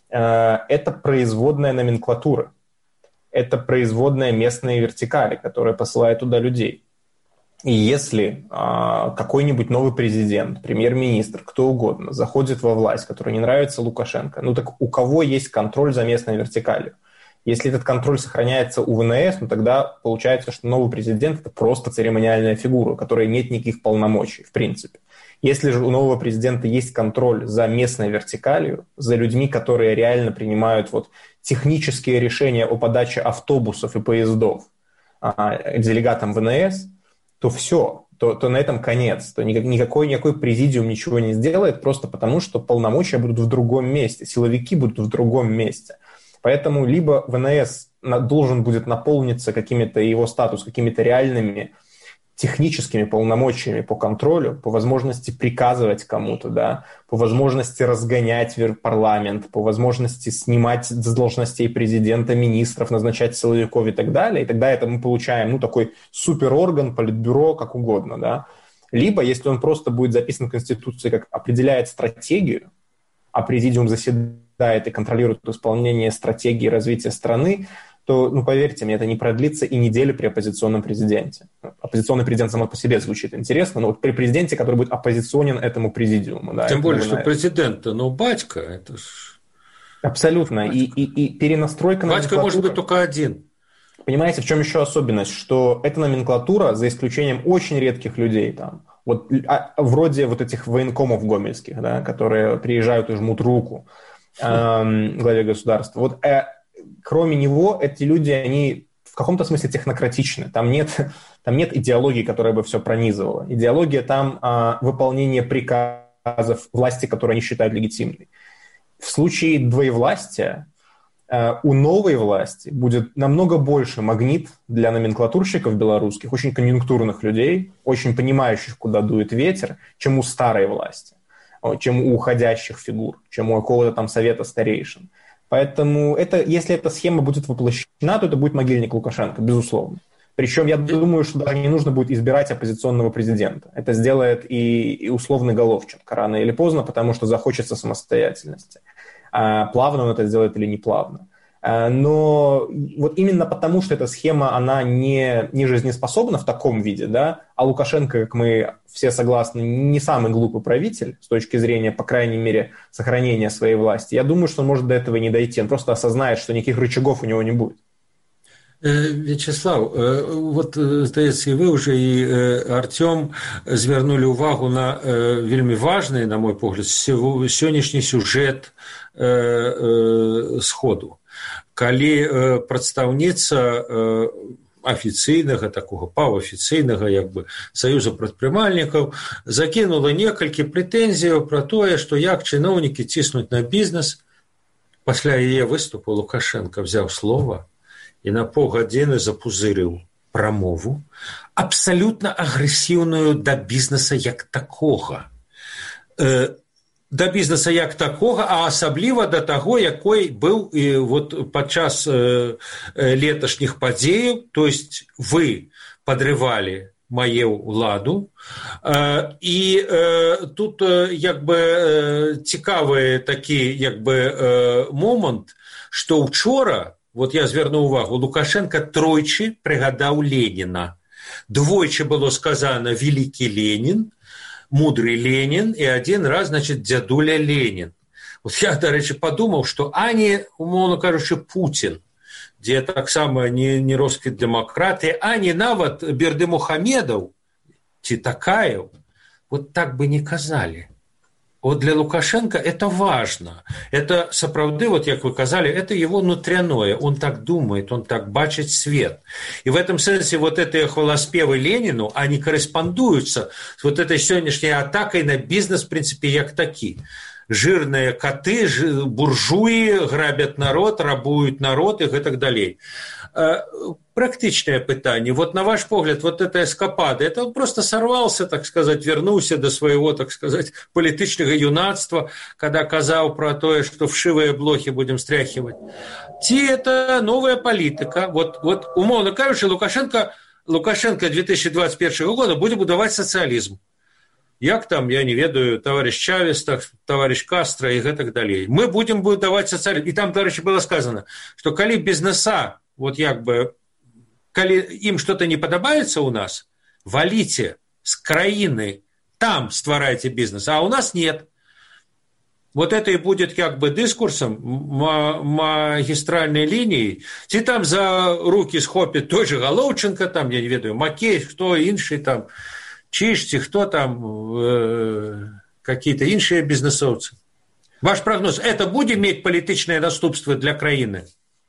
это производная номенклатура, это производная местные вертикали, которая посылает туда людей. И если а, какой-нибудь новый президент, премьер-министр, кто угодно заходит во власть, которая не нравится Лукашенко, ну так у кого есть контроль за местной вертикалью? Если этот контроль сохраняется у ВНС, ну тогда получается, что новый президент – это просто церемониальная фигура, у которой нет никаких полномочий, в принципе. Если же у нового президента есть контроль за местной вертикалью, за людьми, которые реально принимают вот технические решения о подаче автобусов и поездов а, делегатам ВНС, то все, то, то на этом конец, то никакой, никакой президиум ничего не сделает, просто потому что полномочия будут в другом месте, силовики будут в другом месте. Поэтому либо ВНС должен будет наполниться какими-то, его статус, какими-то реальными техническими полномочиями по контролю, по возможности приказывать кому-то, да, по возможности разгонять парламент, по возможности снимать с должностей президента, министров, назначать силовиков и так далее. И тогда это мы получаем, ну, такой суперорган, политбюро, как угодно, да. Либо, если он просто будет записан в Конституции, как определяет стратегию, а президиум заседает и контролирует исполнение стратегии развития страны, то, ну, поверьте мне, это не продлится и недели при оппозиционном президенте. Оппозиционный президент само по себе звучит интересно, но вот при президенте, который будет оппозиционен этому президиуму. Да, тем более, что президент-то, ну, батька, это ж... Абсолютно. И, и, и перенастройка... Батька может быть только один. Понимаете, в чем еще особенность? Что эта номенклатура, за исключением очень редких людей, там, вот, а, вроде вот этих военкомов гомельских, да, которые приезжают и жмут руку э, главе государства, вот... Э, кроме него, эти люди, они в каком-то смысле технократичны. Там нет, там нет идеологии, которая бы все пронизывала. Идеология там а, выполнение приказов власти, которые они считают легитимной. В случае двоевластия а, у новой власти будет намного больше магнит для номенклатурщиков белорусских, очень конъюнктурных людей, очень понимающих, куда дует ветер, чем у старой власти. чем у уходящих фигур, чем у какого-то там совета старейшин. Поэтому это, если эта схема будет воплощена, то это будет могильник Лукашенко, безусловно. Причем я думаю, что даже не нужно будет избирать оппозиционного президента. Это сделает и, и условный Головченко рано или поздно, потому что захочется самостоятельности. А плавно он это сделает или не плавно. Но вот именно потому, что эта схема, она не, не жизнеспособна в таком виде, да, а Лукашенко, как мы все согласны, не самый глупый правитель с точки зрения, по крайней мере, сохранения своей власти, я думаю, что он может до этого не дойти. Он просто осознает, что никаких рычагов у него не будет. Вячеслав, вот, здаецца, і вы уже і Артём звярнулі ўвагу на вельмі важны, на мой погляд, сённяшні сюжэт сходу. Калі прадстаўніца афіцыйнага, такога паўафіцыйнага, як бы, саюза прадпрымальнікаў закінула некалькі прэтэнзіяў пра тое, што як чыноўнікі ціснуць на бізнес. Пасля яе выступу Лукашенко взяў слова і на паўгадзіны запузырыў прамову, абсалютна агрэсіўную да бізнеса як такога. Э, да бізнеса як такога, а асабліва да таго, якой быў і вот падчас э, леташніх падзеяў, то есть вы падрывалі мае ўладу. Э, і э, тут э, як бы э, цікавы такі як бы э, момант, што ўчора, вот я звярну увагу, Лукашенко тройчы прыгадаў Леніна. Двойчы было сказано «Великий Ленин», «Мудрый Ленин» и один раз, значит, «Дядуля Ленин». Вот я, до речі, подумал, что ані, умовно кажучи, Путин, где таксама не, не росквіт демократии, ані нават Бердымухамедов, ці Такаев, вот так бы не казали. Вот для Лукашенко это важно. Это, сапраўды, вот как вы казали, это его внутряное. Он так думает, он так бачит свет. И в этом смысле вот эти хваласпевы Ленину, они корреспондуются с вот этой сегодняшней атакой на бизнес, в принципе, як таки. Жирные коты, буржуи грабят народ, рабуют народ и так далее. Практичное пытание. Вот на ваш погляд, вот эта эскапада, это он просто сорвался, так сказать, вернулся до своего, так сказать, политичного юнацтва, когда казал про то, что вшивые блохи будем стряхивать. Ти это новая политика. Вот, вот умовно кажучи, Лукашенко, Лукашенко две тысячи двадцать первого года будет будовать социализм. Як там, я не ведаю, товарищ Чавес, товарищ Кастро и так далее. Мы будем будовать социализм. И там, до речі, было сказано, что коли бизнеса, вот як бы, коли им что-то не подобается у нас, валите с краины, там стварайте бизнес, а у нас нет. Вот это и будет как бы дискурсом, магистральной линией. Ці там за руки схопит той же Головченко, там, я не ведаю, Макеев, кто инший там, Чишці, кто там, э, какие-то иншие бизнесовцы. Ваш прогноз, это будет иметь политичное наступство для краины?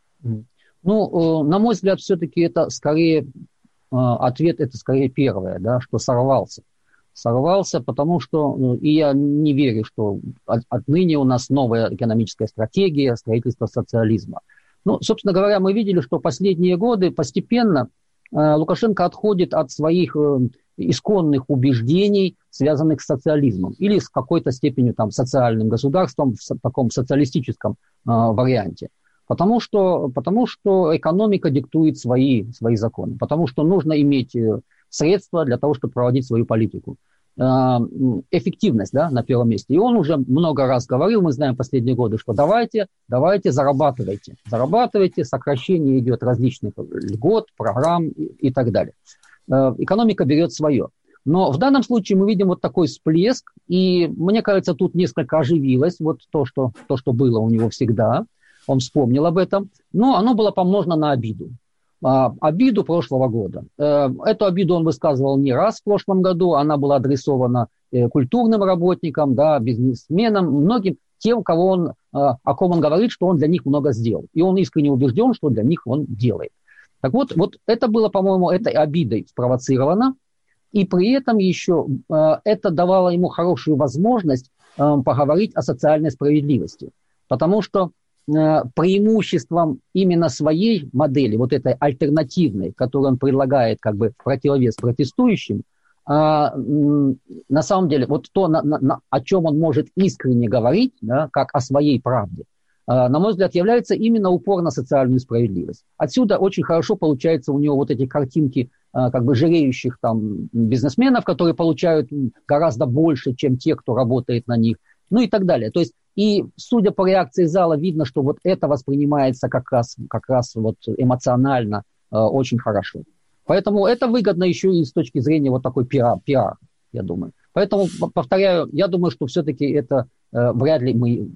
Ну, на мой взгляд, все-таки это скорее, ответ это скорее первое, да, что сорвался. Сорвался, потому что, ну, и я не верю, что от, отныне у нас новая экономическая стратегия строительства социализма. Ну, собственно говоря, мы видели, что последние годы постепенно э, Лукашенко отходит от своих э, исконных убеждений, связанных с социализмом или с какой-то степенью там социальным государством в таком социалистическом э, варианте. Потому что, потому что экономика диктует свои, свои законы, потому что нужно иметь средства для того, чтобы проводить свою политику. Эффективность, да, на первом месте. И он уже много раз говорил, мы знаем последние годы, что давайте, давайте зарабатывайте. Зарабатывайте, сокращение идет различных льгот, программ и, и так далее. Экономика берет свое. Но в данном случае мы видим вот такой всплеск, и мне кажется, тут несколько оживилось вот то, что, то, что было у него всегда. Он вспомнил об этом, но оно было помножено на обиду. А, обиду прошлого года. Э, эту обиду он высказывал не раз в прошлом году, она была адресована э, культурным работникам, да, бизнесменам, многим тем, кого он, э, о ком он говорит, что он для них много сделал. И он искренне убежден, что для них он делает. Так вот, вот это было, по-моему, этой обидой спровоцировано, и при этом еще э, это давало ему хорошую возможность э, поговорить о социальной справедливости. Потому что преимуществом именно своей модели, вот этой альтернативной, которую он предлагает как бы в противовес протестующим, а, на самом деле, вот то, на, на, о чем он может искренне говорить, да, как о своей правде, а, на мой взгляд, является именно упор на социальную справедливость. Отсюда очень хорошо получается у него вот эти картинки а, как бы жалеющих там бизнесменов, которые получают гораздо больше, чем те, кто работает на них, ну и так далее. То есть, и судя по реакции зала, видно, что вот это воспринимается как раз, как раз вот эмоционально э, очень хорошо. Поэтому это выгодно еще и с точки зрения вот такой пиар, пиар, я думаю. Поэтому, повторяю, я думаю, что все-таки это э, вряд ли мы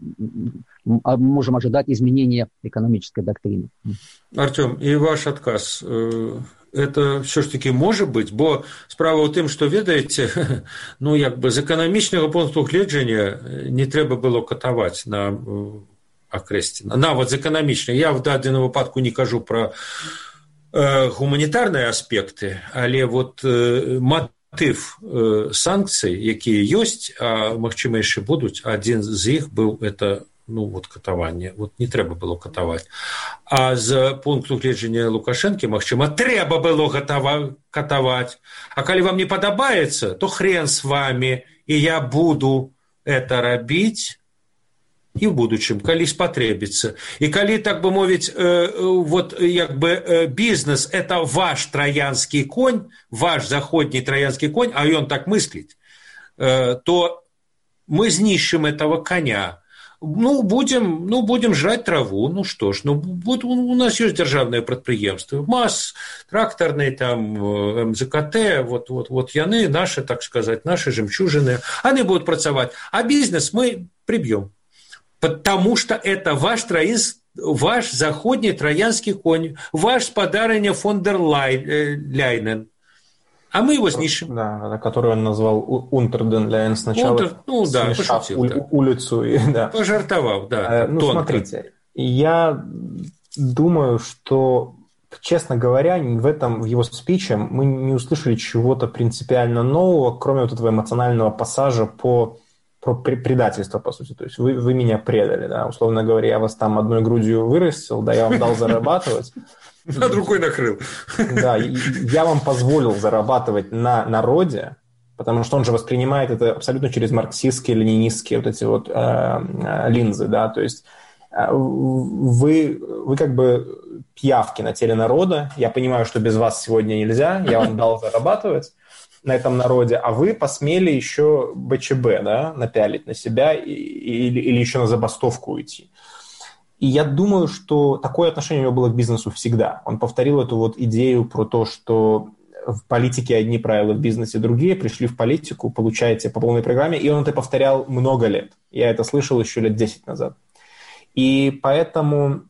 можем ожидать изменения экономической доктрины. Артем, и ваш отказ, э, это все ж таки може бути? Бо справа у тим, що, ведаєте, ну, якби з економічного пункту гледження не треба було катувати на окресті. Навіть з економічного. Я в даному випадку не кажу про э, гуманітарні аспекти, але вот э, мотив э, санкцій, які є, а магчыма яшчэ будуть, один з них був это ну, вот катаванне, вот не трэба было катаваць. А з пункту гледжання Лукашэнкі, магчыма, трэба было катаваць. А калі вам не падабаецца, то хрен с вами, і я буду это рабіць і ў будучым, калі спатрэбіцца. І калі, так бы мовіць, э, вот як бы э, бізнес – это ваш троянскі конь, ваш заходні троянскі конь, а ён так мысліць, э, то мы знішчым этого коня. Ну, будем, ну, будем жрать траву, ну что ж, ну, вот у нас есть державные предприемства, МАЗ, тракторные, там, эм зэ ка тэ, вот, вот, вот яны, наши, так сказать, наши жемчужины, они будут pracoвать, а бизнес мы прибьем, потому что это ваш троянский, ваш заходний троянский конь, ваш спадарня фон дер Ляйнен. А мы его знищим. Да, который он назвал Унтерден Ляйен сначала. Унтер, ну да, смешав пошутил, у, да. улицу. И, да. Пожартовал, да. Ну, тонко. Смотрите, я думаю, что, честно говоря, в этом, в его спиче мы не услышали чего-то принципиально нового, кроме вот этого эмоционального пассажа по, про предательство, по сути. То есть вы, вы меня предали, да, условно говоря, я вас там одной грудью вырастил, да, я вам дал зарабатывать. Над рукой накрыл. Да, я вам позволил зарабатывать на народе, потому что он же воспринимает это абсолютно через марксистские, ленинистские вот эти вот э, линзы, да, то есть вы, вы как бы пиявки на теле народа, я понимаю, что без вас сегодня нельзя, я вам дал зарабатывать на этом народе, а вы посмели еще бэ че бэ, да, напялить на себя или, или еще на забастовку уйти. И я думаю, что такое отношение у него было к бизнесу всегда. Он повторил эту вот идею про то, что в политике одни правила, в бизнесе другие. Пришли в политику, получаете по полной программе. И он это повторял много лет. Я это слышал еще лет десять назад. И поэтому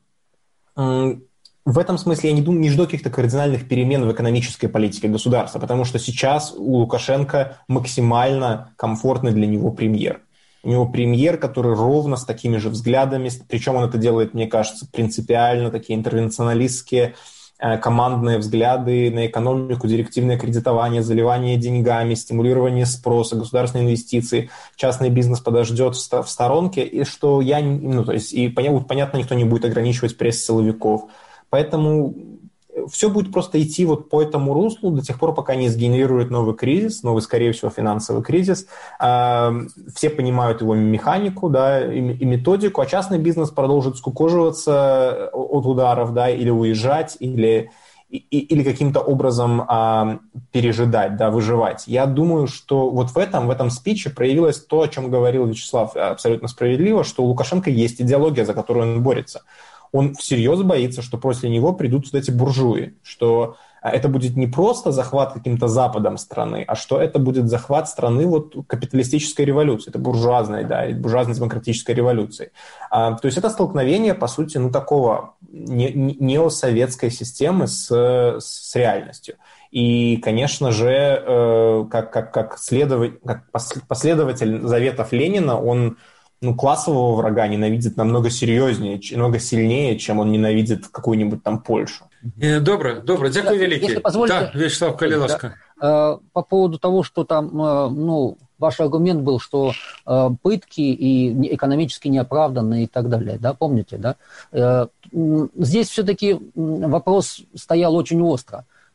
в этом смысле я не, думаю, не жду каких-то кардинальных перемен в экономической политике государства, потому что сейчас у Лукашенко максимально комфортный для него премьер. У него премьер, который ровно с такими же взглядами, причем он это делает, мне кажется, принципиально, такие интервенционалистские э, командные взгляды на экономику, директивное кредитование, заливание деньгами, стимулирование спроса, государственные инвестиции, частный бизнес подождет в, ст- в сторонке, и что я, ну, то есть, и понятно, никто не будет ограничивать пресс силовиков. Поэтому все будет просто идти вот по этому руслу до тех пор, пока не сгенерирует новый кризис, новый, скорее всего, финансовый кризис. Все понимают его механику, да, и методику, а частный бизнес продолжит скукоживаться от ударов, да, или уезжать, или, или каким-то образом пережидать, да, выживать. Я думаю, что вот в этом, в этом спиче проявилось то, о чем говорил Вячеслав абсолютно справедливо, что у Лукашенко есть идеология, за которую он борется. Он всерьез боится, что после него придут вот эти буржуи, что это будет не просто захват каким-то западом страны, а что это будет захват страны вот капиталистической революции, это буржуазной, да, буржуазной демократической революции. А, то есть это столкновение, по сути, ну, такого не, не, неосоветской системы с, с реальностью. И, конечно же, э, как, как, как, следователь, как последователь заветов Ленина, он ну, классового врага ненавидит намного серьезнее, намного сильнее, чем он ненавидит какую-нибудь там Польшу. Добро, добро, дякую великий. Если позволите, да, Вячеслав, коли ласка. Да, по поводу того, что там, ну, ваш аргумент был, что пытки и экономически неоправданные и так далее, да, помните, да? Здесь все-таки вопрос стоял очень остро.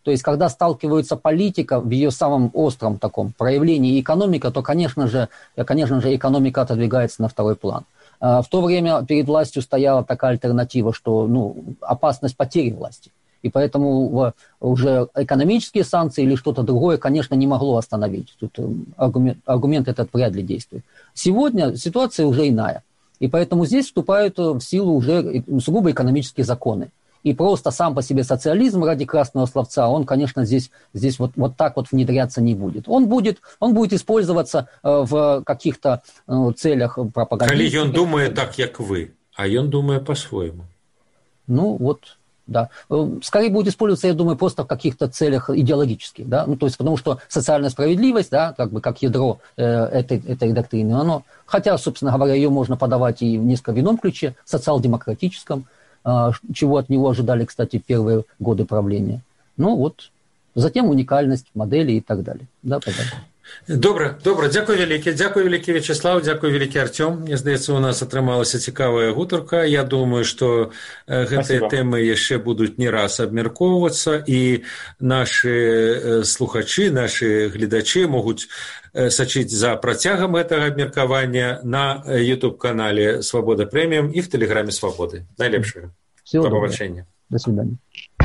То есть, когда сталкиваются политика в ее самом остром таком проявлении и экономика, то, конечно же, конечно же, экономика отодвигается на второй план. В то время перед властью стояла такая альтернатива, что ну, опасность потери власти. И поэтому уже экономические санкции или что-то другое, конечно, не могло остановить. Тут аргумент, аргумент этот вряд ли действует. Сегодня ситуация уже иная. И поэтому здесь вступают в силу уже сугубо экономические законы. И просто сам по себе социализм ради красного словца, он, конечно, здесь, здесь вот, вот так вот внедряться не будет. Он будет, он будет использоваться в каких-то целях пропагандистских. Коли он думает так, как вы, а он думает по-своему. Ну, вот... Да. Скорее будет использоваться, я думаю, просто в каких-то целях идеологических, да, ну, то есть, потому что социальная справедливость, да, как бы как ядро э, этой, этой доктрины, оно, хотя, собственно говоря, ее можно подавать и в несколько ином ключе, социал-демократическом, э, чего от него ожидали, кстати, первые годы правления. Ну, вот, затем уникальность модели и так далее. Да, пожалуйста. Добра, добра, дзякуй вялікі, дзякуй вялікі Вячеслав, дзякуй вялікі Артём. Мне здаецца, у нас атрымалася цікавая гутарка. Я думаю, што гэтыя Спасибо. Тэмы яшчэ будуць не раз абмяркоўвацца, і нашы слухачы, нашы гледачы могуць сачыць за працягам гэтага абмеркавання на YouTube-канале «Свабода Прэміум» і в Тэлеграме «Свабоды». Найлепшага. До пабачэння. До свидания.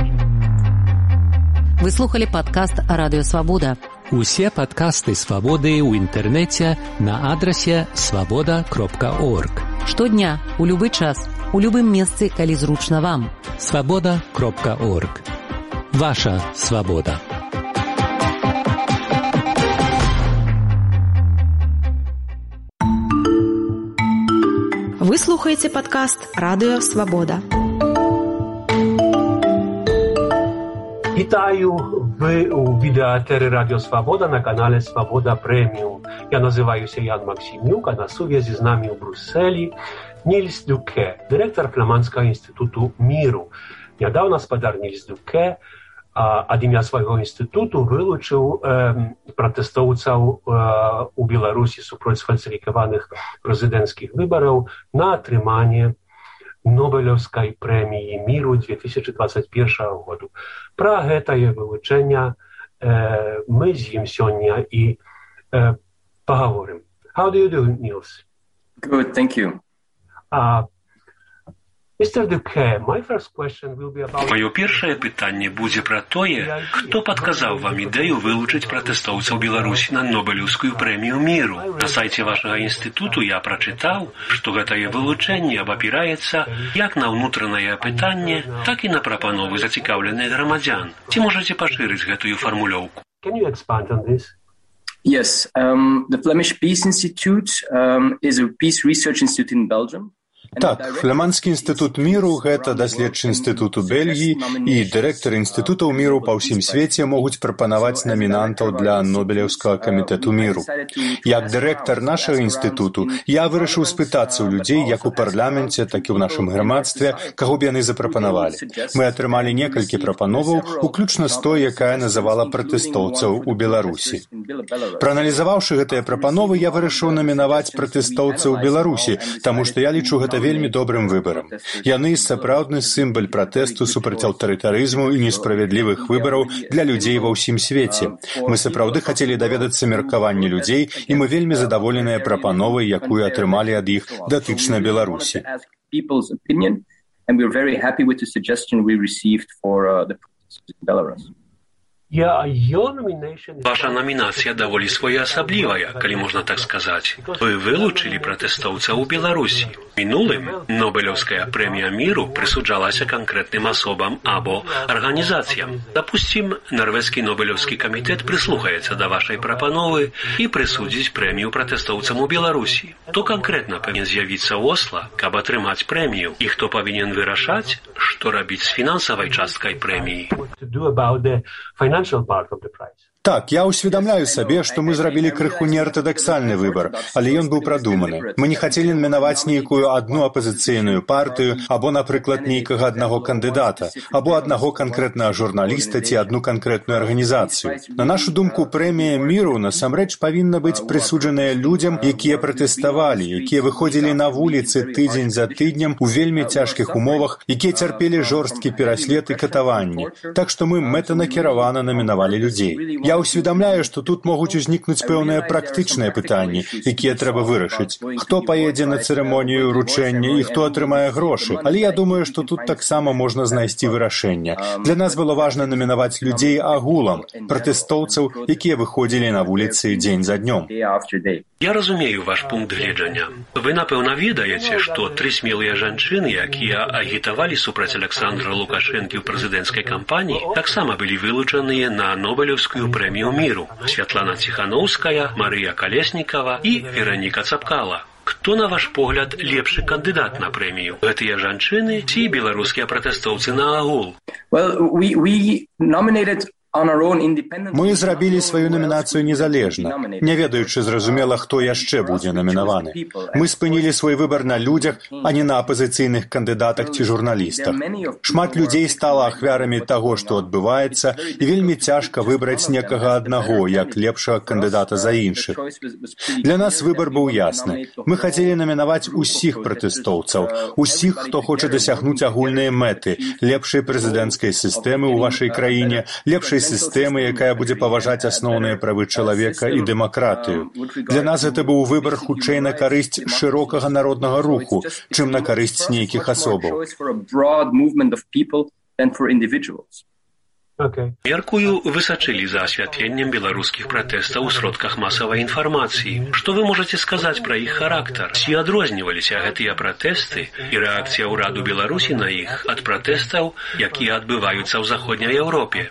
Вы слухали падкаст «Радыё Свабода». Усе падкасты «Свабоды» ў інтэрнэце на адрасе свабода кропка орг. Штодня, у любы час, у любым месцы, калі зручна вам. свабода кропка орг. Ваша свабода. Вы слухаеце падкаст «Радыё Свабода». Вітаю, ви у відеоетері Радіо Свобода на каналі Свобода Преміум. Я називаюся Ян Максимюк, а на сув'язі з нами у Брюсселі Нільс Дюке, директор Фламандського інституту міру. Недавно спадар Нільс Дюке ад ім'я свайго інституту вилучив е, протестовців е, у Білорусі супроць сфальсифікованих президентських виборів на отримання Нобелевской премии миру две тысячи двадцать первого года. Про гэтае вылучэнне э, мы з ім сёння і э, поговорим. How do you do, Niels? Good, thank you. Uh, мистер Дюке, my first question will be about... Маё першае пытанне будзе пра тое, хто падказаў вам ідэю вылучыць пратэстоўцаў Беларусі на Нобелеўскую прэмію міру. На сайце вашага інстытуту я прачытаў, што гэтае вылучэнне абапіраецца як на ўнутранае пытанне, так і на прапановы зацікаўленых грамадзян. Ці можаце пашырыць гэтую фармулёўку? Can you expand on this? Yes, um, the Flemish Peace Institute um, is a peace research institute in Belgium. Так, Фламандскі інстытут міру – гэта даследчы інстытут у Бельгіі, і дырэктары інстытутаў міру па ўсім свеце могуць прапанаваць намінантаў для Нобелеўскага камітэту міру. Як дырэктар нашага інстытуту, я вырашыў спытацца ў людзей, як у парламенце, так і ў нашым грамадстве, каго б яны запрапанавалі. Мы атрымалі некалькі прапановаў, уключна з той, якая называла пратэстоўцаў у Беларусі. Прааналізаваўшы гэтыя прапановы, я вырашыў намінаваць пратэстоўцаў у Беларусі, таму што я лічу гэта вельмі добрым выбарам. Яны сапраўдны сімвал пратэсту супраць аўтарытарызму і несправядлівых выбараў для людзей ва ўсім свеце. Мы сапраўды хацелі даведацца меркаванне людзей, і мы вельмі задаволеныя прапановай, якую атрымалі ад іх датычна Беларусі. Ваша номінацыя даволі своеасаблівая, калі можна так сказаць. Вы вылучылі пратэстоўцаў у Беларусі. Мінулым Нобелеўская прэмія міру прысуджалася канкрэтным асобам або арганізацыям. Дапусцім, Нарвежскі Нобелеўскі камітэт прыслухаецца да вашай прапановы і прысудзіць прэмію пратэстоўцам у Беларусі. Хто канкрэтна павінен з'явіцца ў Осла, каб атрымаць прэмію, і хто павінен вырашаць, што рабіць з фінансавай часткай прэміі? Так, я усведамляю сабе, што мы зрабілі крыху неартадаксальны выбар, але ён быў прадуманы. Мы не хацелі намінаваць нейкую адну апазіцыйную партыю, або, напрыклад, нейкага аднаго кандыдата, або аднаго канкрэтнага журналіста ці адну канкрэтную арганізацыю. На нашу думку, прэмія міру насамрэч павінна быць прысуджаная людзям, якія пратэставалі, якія выходзілі на вуліцы тыдзень за тыднем у вельмі цяжкіх умовах, якія цярпелі жорсткі пераслед і катаванні. Так што мы мэтанакіравана намінавалі людзей. Я усведамляю, што тут могуць узнікнуць пэўныя практычныя пытанні, якія трэба вырашыць. Хто паедзе на цырымонію ўручэння і хто атрымае грошы. Але я думаю, што тут таксама можна знайсці вырашэнне. Для нас было важна намінаваць людзей агулам, пратэстоўцаў, якія выходзілі на вуліцы дзень за днём. Я разумею ваш пункт гледжання. Вы, напэўна, ведаеце, што тры смелыя жанчыны, якія агітавалі супраць Александра Лукашэнкі ў прэзідэнцкай кампаніі, таксама былі вылучаныя на Нобелеўскую прэмію міру. Святлана Ціханаўская, Марыя Калеснікава і Вераніка Цапкала. Хто, на ваш погляд, лепшы кандыдат на прэмію? Гэтыя жанчыны ці беларускія пратэстоўцы на агул? Well, we, we nominated Мы зрабілі сваю намінацыю незалежна, не ведаючы зразумела, хто яшчэ будзе намінаваны. Мы спынілі свой выбар на людзях, а не на апазіцыйных кандыдатах ці журналістах. Шмат людзей стала ахвярамі таго, што адбываецца, і вельмі цяжка выбраць некага аднаго, як лепшага кандыдата за іншых. Для нас выбар быў ясны. Мы хацелі намінаваць усіх пратэстоўцаў, усіх, хто хоча дасягнуць агульныя мэты, лепшай прэзідэнцкай сістэмы ў вашай краіне, лепшай сістэмы, якая будзе паважаць асноўныя правы чалавека і дэмакратыю. Для нас гэта быў выбар хутчэй на карысць шырокага народнага руху, чым на карысць нейкіх асобаў. Okay. Меркую, вы сачылі за асвятленнем беларускіх пратэстаў у сродках масавай інфармацыі. Што вы можаце сказаць пра іх характар? Ці адрозніваліся гэтыя пратэсты і рэакцыя ўраду Беларусі на іх ад пратэстаў, якія адбываюцца ў заходняй Еўропе?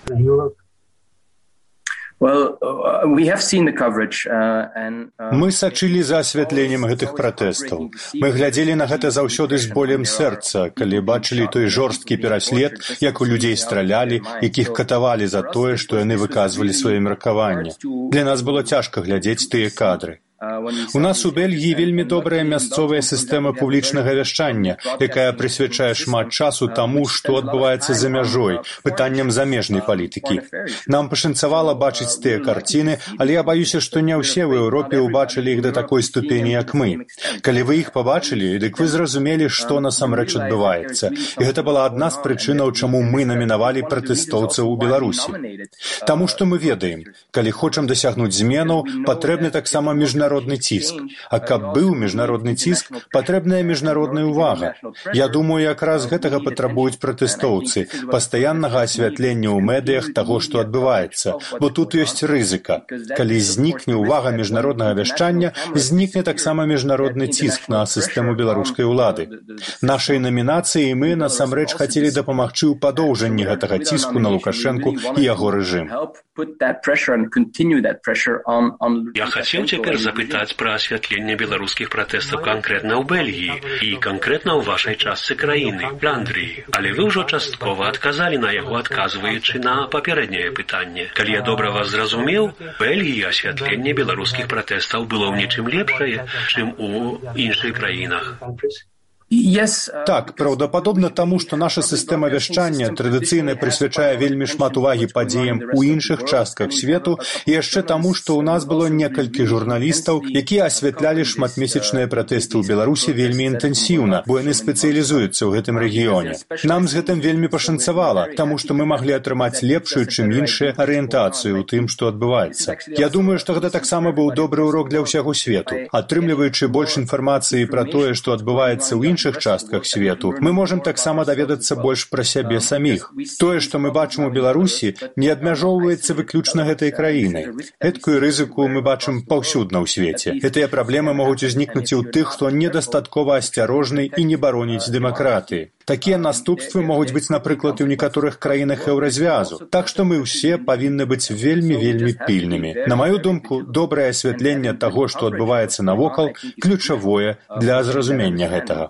Мы сачылі за асвятленнем гэтых пратэстаў. Мы глядзелі на гэта заўсёды з болем сэрца, калі бачылі той жорсткі пераслед, як у людзей стралялі, якіх катавалі за тое, што яны выказвалі сваё меркаванне. Для нас было цяжка глядзець тыя кадры. У нас у Бельгіі вельмі добрая мясцовая сістэма публічнага вяшчання, якая прысвячае шмат часу таму, што адбываецца за мяжой, пытанням замежнай палітыкі. Нам пашанцавала бачыць тыя карціны, але я баюся, што не ўсе ў Еўропе ўбачылі іх да такой ступені, як мы. Калі вы іх пабачылі, дык вы зразумелі, што насамрэч адбываецца. І гэта была адна з прычынаў, чаму мы намінавалі пратэстоўцаў у Беларусі. Таму што мы ведаем, калі хочам дасягнуць зменаў, патрэбны таксама міжнародны міжнародны ціск. А каб быў міжнародны ціск, патрэбная міжнародная ўвага. Я думаю, якраз гэтага патрабуюць пратэстоўцы, пастаяннага асвятлення ў медыях таго, што адбываецца. Бо тут ёсць рызыка. Калі знікне ўвага міжнароднага вяшчання, знікне таксама міжнародны ціск на сістэму беларускай улады. Нашай намінацыі мы насамрэч хацелі дапамагчы ў падоўжанні гэтага ціску на Лукашэнку і яго рэжым. Я хацеў цяпер запытаць пра асвятленне беларускіх пратэстаў канкрэтна ў Бельгіі і канкрэтна ў вашай частцы краіны, Фландрыі. Але вы ўжо часткова адказалі на яго, адказваючы на папярэдняе пытанне. Калі я добра вас зразумеў, Бельгіі асвятленне беларускіх пратэстаў было ў нечым лепшае, чым у іншых краінах. Yes, uh, так, праўдападобна таму, што наша сістэма вяшчання традыцыйна прысвячае вельмі шмат увагі падзеям у іншых частках свету і яшчэ таму, што ў нас было некалькі журналістаў, якія асвятлялі шматмесячныя пратэсты ў Беларусі вельмі інтэнсіўна, бо яны спецыялізуюцца ў гэтым рэгіёне. Нам з гэтым вельмі пашанцавала, таму што мы маглі атрымаць лепшую, чым іншыя, арыентацыю ў тым, што адбываецца. Я думаю, што гэта таксама быў добры ўрок для ўсяго свету. Атрымліваючы больш інфармацыі пра тое, што адбываецца ў іншых частках свету, мы можам таксама даведацца больш пра сябе саміх. Тое, што мы бачым у Беларусі, не абмяжоўваецца выключна гэтай краінай. Гэткую рызыку мы бачым паўсюдна ў свеце. Гэтыя праблемы могуць узнікнуць і ў тых, хто недастаткова асцярожны і не бароніць дэмакратыі. Такія наступствы могуць быць, напрыклад, і ў некаторых краінах еўразвязу. Так што мы ўсе павінны быць вельмі-вельмі пільнымі. На маю думку, добрае асвятленне таго, што адбываецца навокал, ключавое для зразумення гэтага.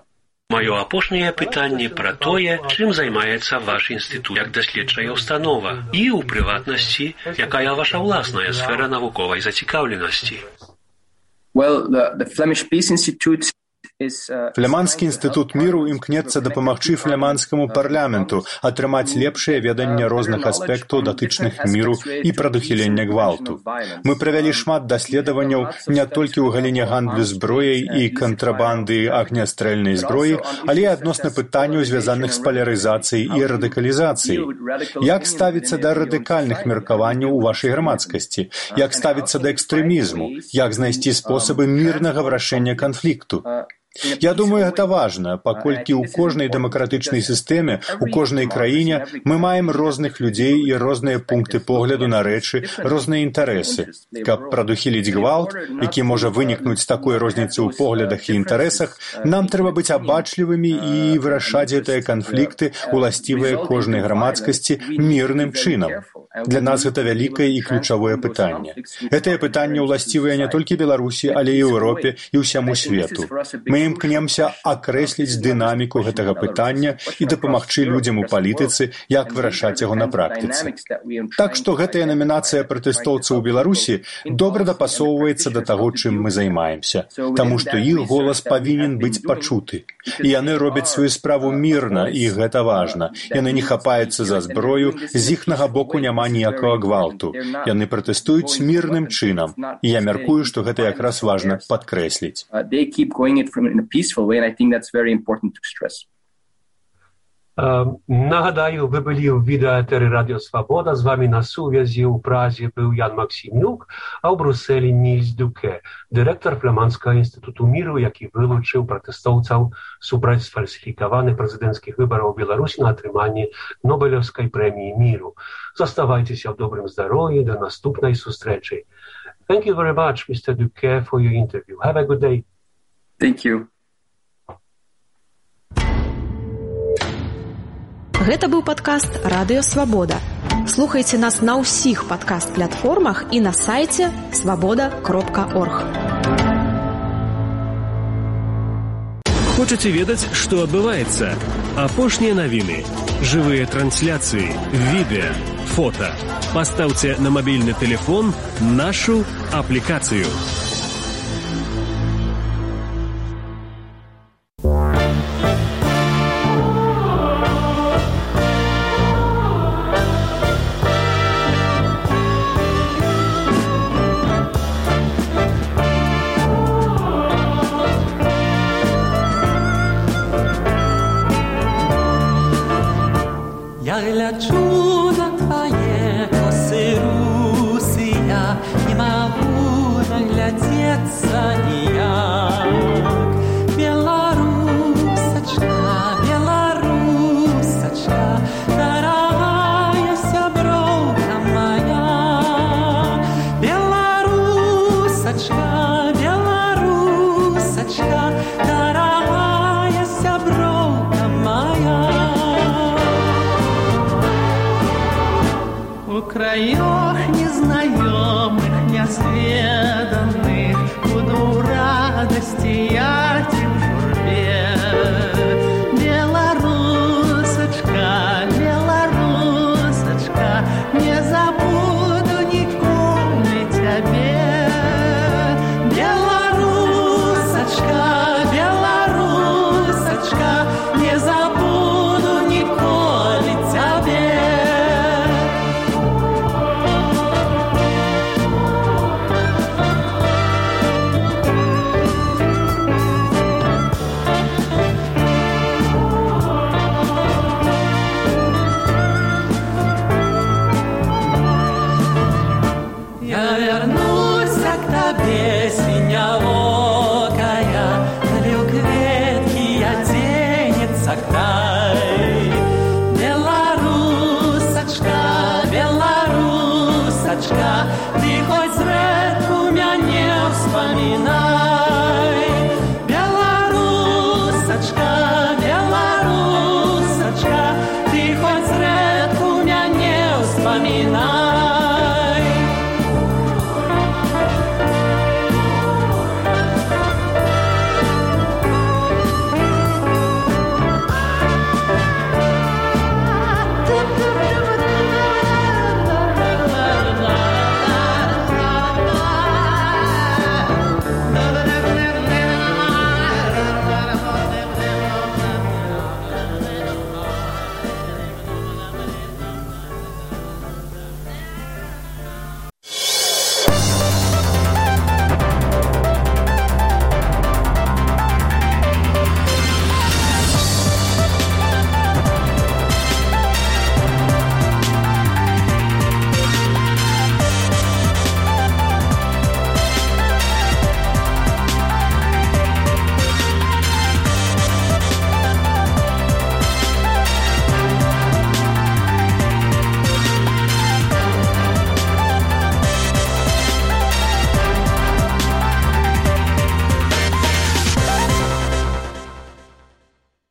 Маё апошняе пытанне пра тое, чым займаецца ваш інстытут як даследчая ўстанова і, у прыватнасці, якая ваша ўласная сфера навуковай зацікаўленасці. Well, the, the Flemish Peace Institute Флямандскі інстытут міру імкнецца дапамагчы флямандскаму парламенту атрымаць лепшае веданне розных аспектаў датычных міру і прадухілення гвалту. Мы правялі шмат даследаванняў не толькі ў галіне гандлю зброяй і кантрабанды агнястрэльнай зброі, але і адносна пытанняў, звязаных з палярызацыяй і радыкалізацыяй. Як ставіцца да радыкальных меркаванняў у вашай грамадскасці? Як ставіцца да экстрэмізму? Як знайсці спосабы мірнага вырашэння канфлікту? Я думаю, гэта важна, паколькі ў кожнай дэмакратычнай сістэме, у кожнай краіне мы маем розных людзей і розныя пункты погляду на рэчы, розныя інтарэсы. Каб прадухіліць гвалт, які можа вынікнуць з такой розніцы ў поглядах і інтарэсах, нам трэба быць абачлівымі і вырашаць гэтыя канфлікты, уласцівыя кожнай грамадскасці, мірным чынам. Для нас гэта вялікае і ключавое пытанне. Гэтае пытанне ўласцівае не толькі Беларусі, але і Еўропе і ўсяму свету. Мы імкнемся акрэсліць дынаміку гэтага пытання і дапамагчы людзям у палітыцы, як вырашаць яго на практыцы. Так што гэтая намінацыя пратэстоўцаў у Беларусі добра дапасоўваецца да таго, чым мы займаемся, таму што іх голас павінен быць пачуты. І яны робяць сваю справу мірна, і гэта важна. Яны не хапаюцца за зброю, з іхнага боку няма ніякага гвалту. Яны пратэстуюць мірным чынам, і я мяркую, што гэта якраз важна падкрэсліць. in a peaceful way, and I think that's very important to stress. Uh, Нагадаю, ви були в відеоетері Радіо Свобода. З вами на сувязі у Празі був Ян Максимюк, а у Брюсселі Нільс Дюке, директор Фламандського інституту міру, який вилучив протестовців супраць сфальсифікованих президентських виборів у Білорусі на отримання Нобелівської премії міру. Заставайтеся в доброму здоров'ї, до наступної зустрічі. Thank you very much, Mister Duque, for your interview. Have a good day. Thank you. Гэта быў падкаст Радыё Свабода. Слухайце нас на ўсіх падкаст-платформах і на сайце свабода кропка орг. Хочаце ведаць, што адбываецца? Апошнія навіны, жывыя трансляцыі, відэа, фота. Пастаўце на мабільны тэлефон нашу аплікацыю. Я гляджу на твае косы, Русія, не магу наглядзецца ніяк. Беларусачка, беларусачка, дарагая сяброўка моя. Беларусачка, беларусачка, дарагая сяброўка моя. Украина.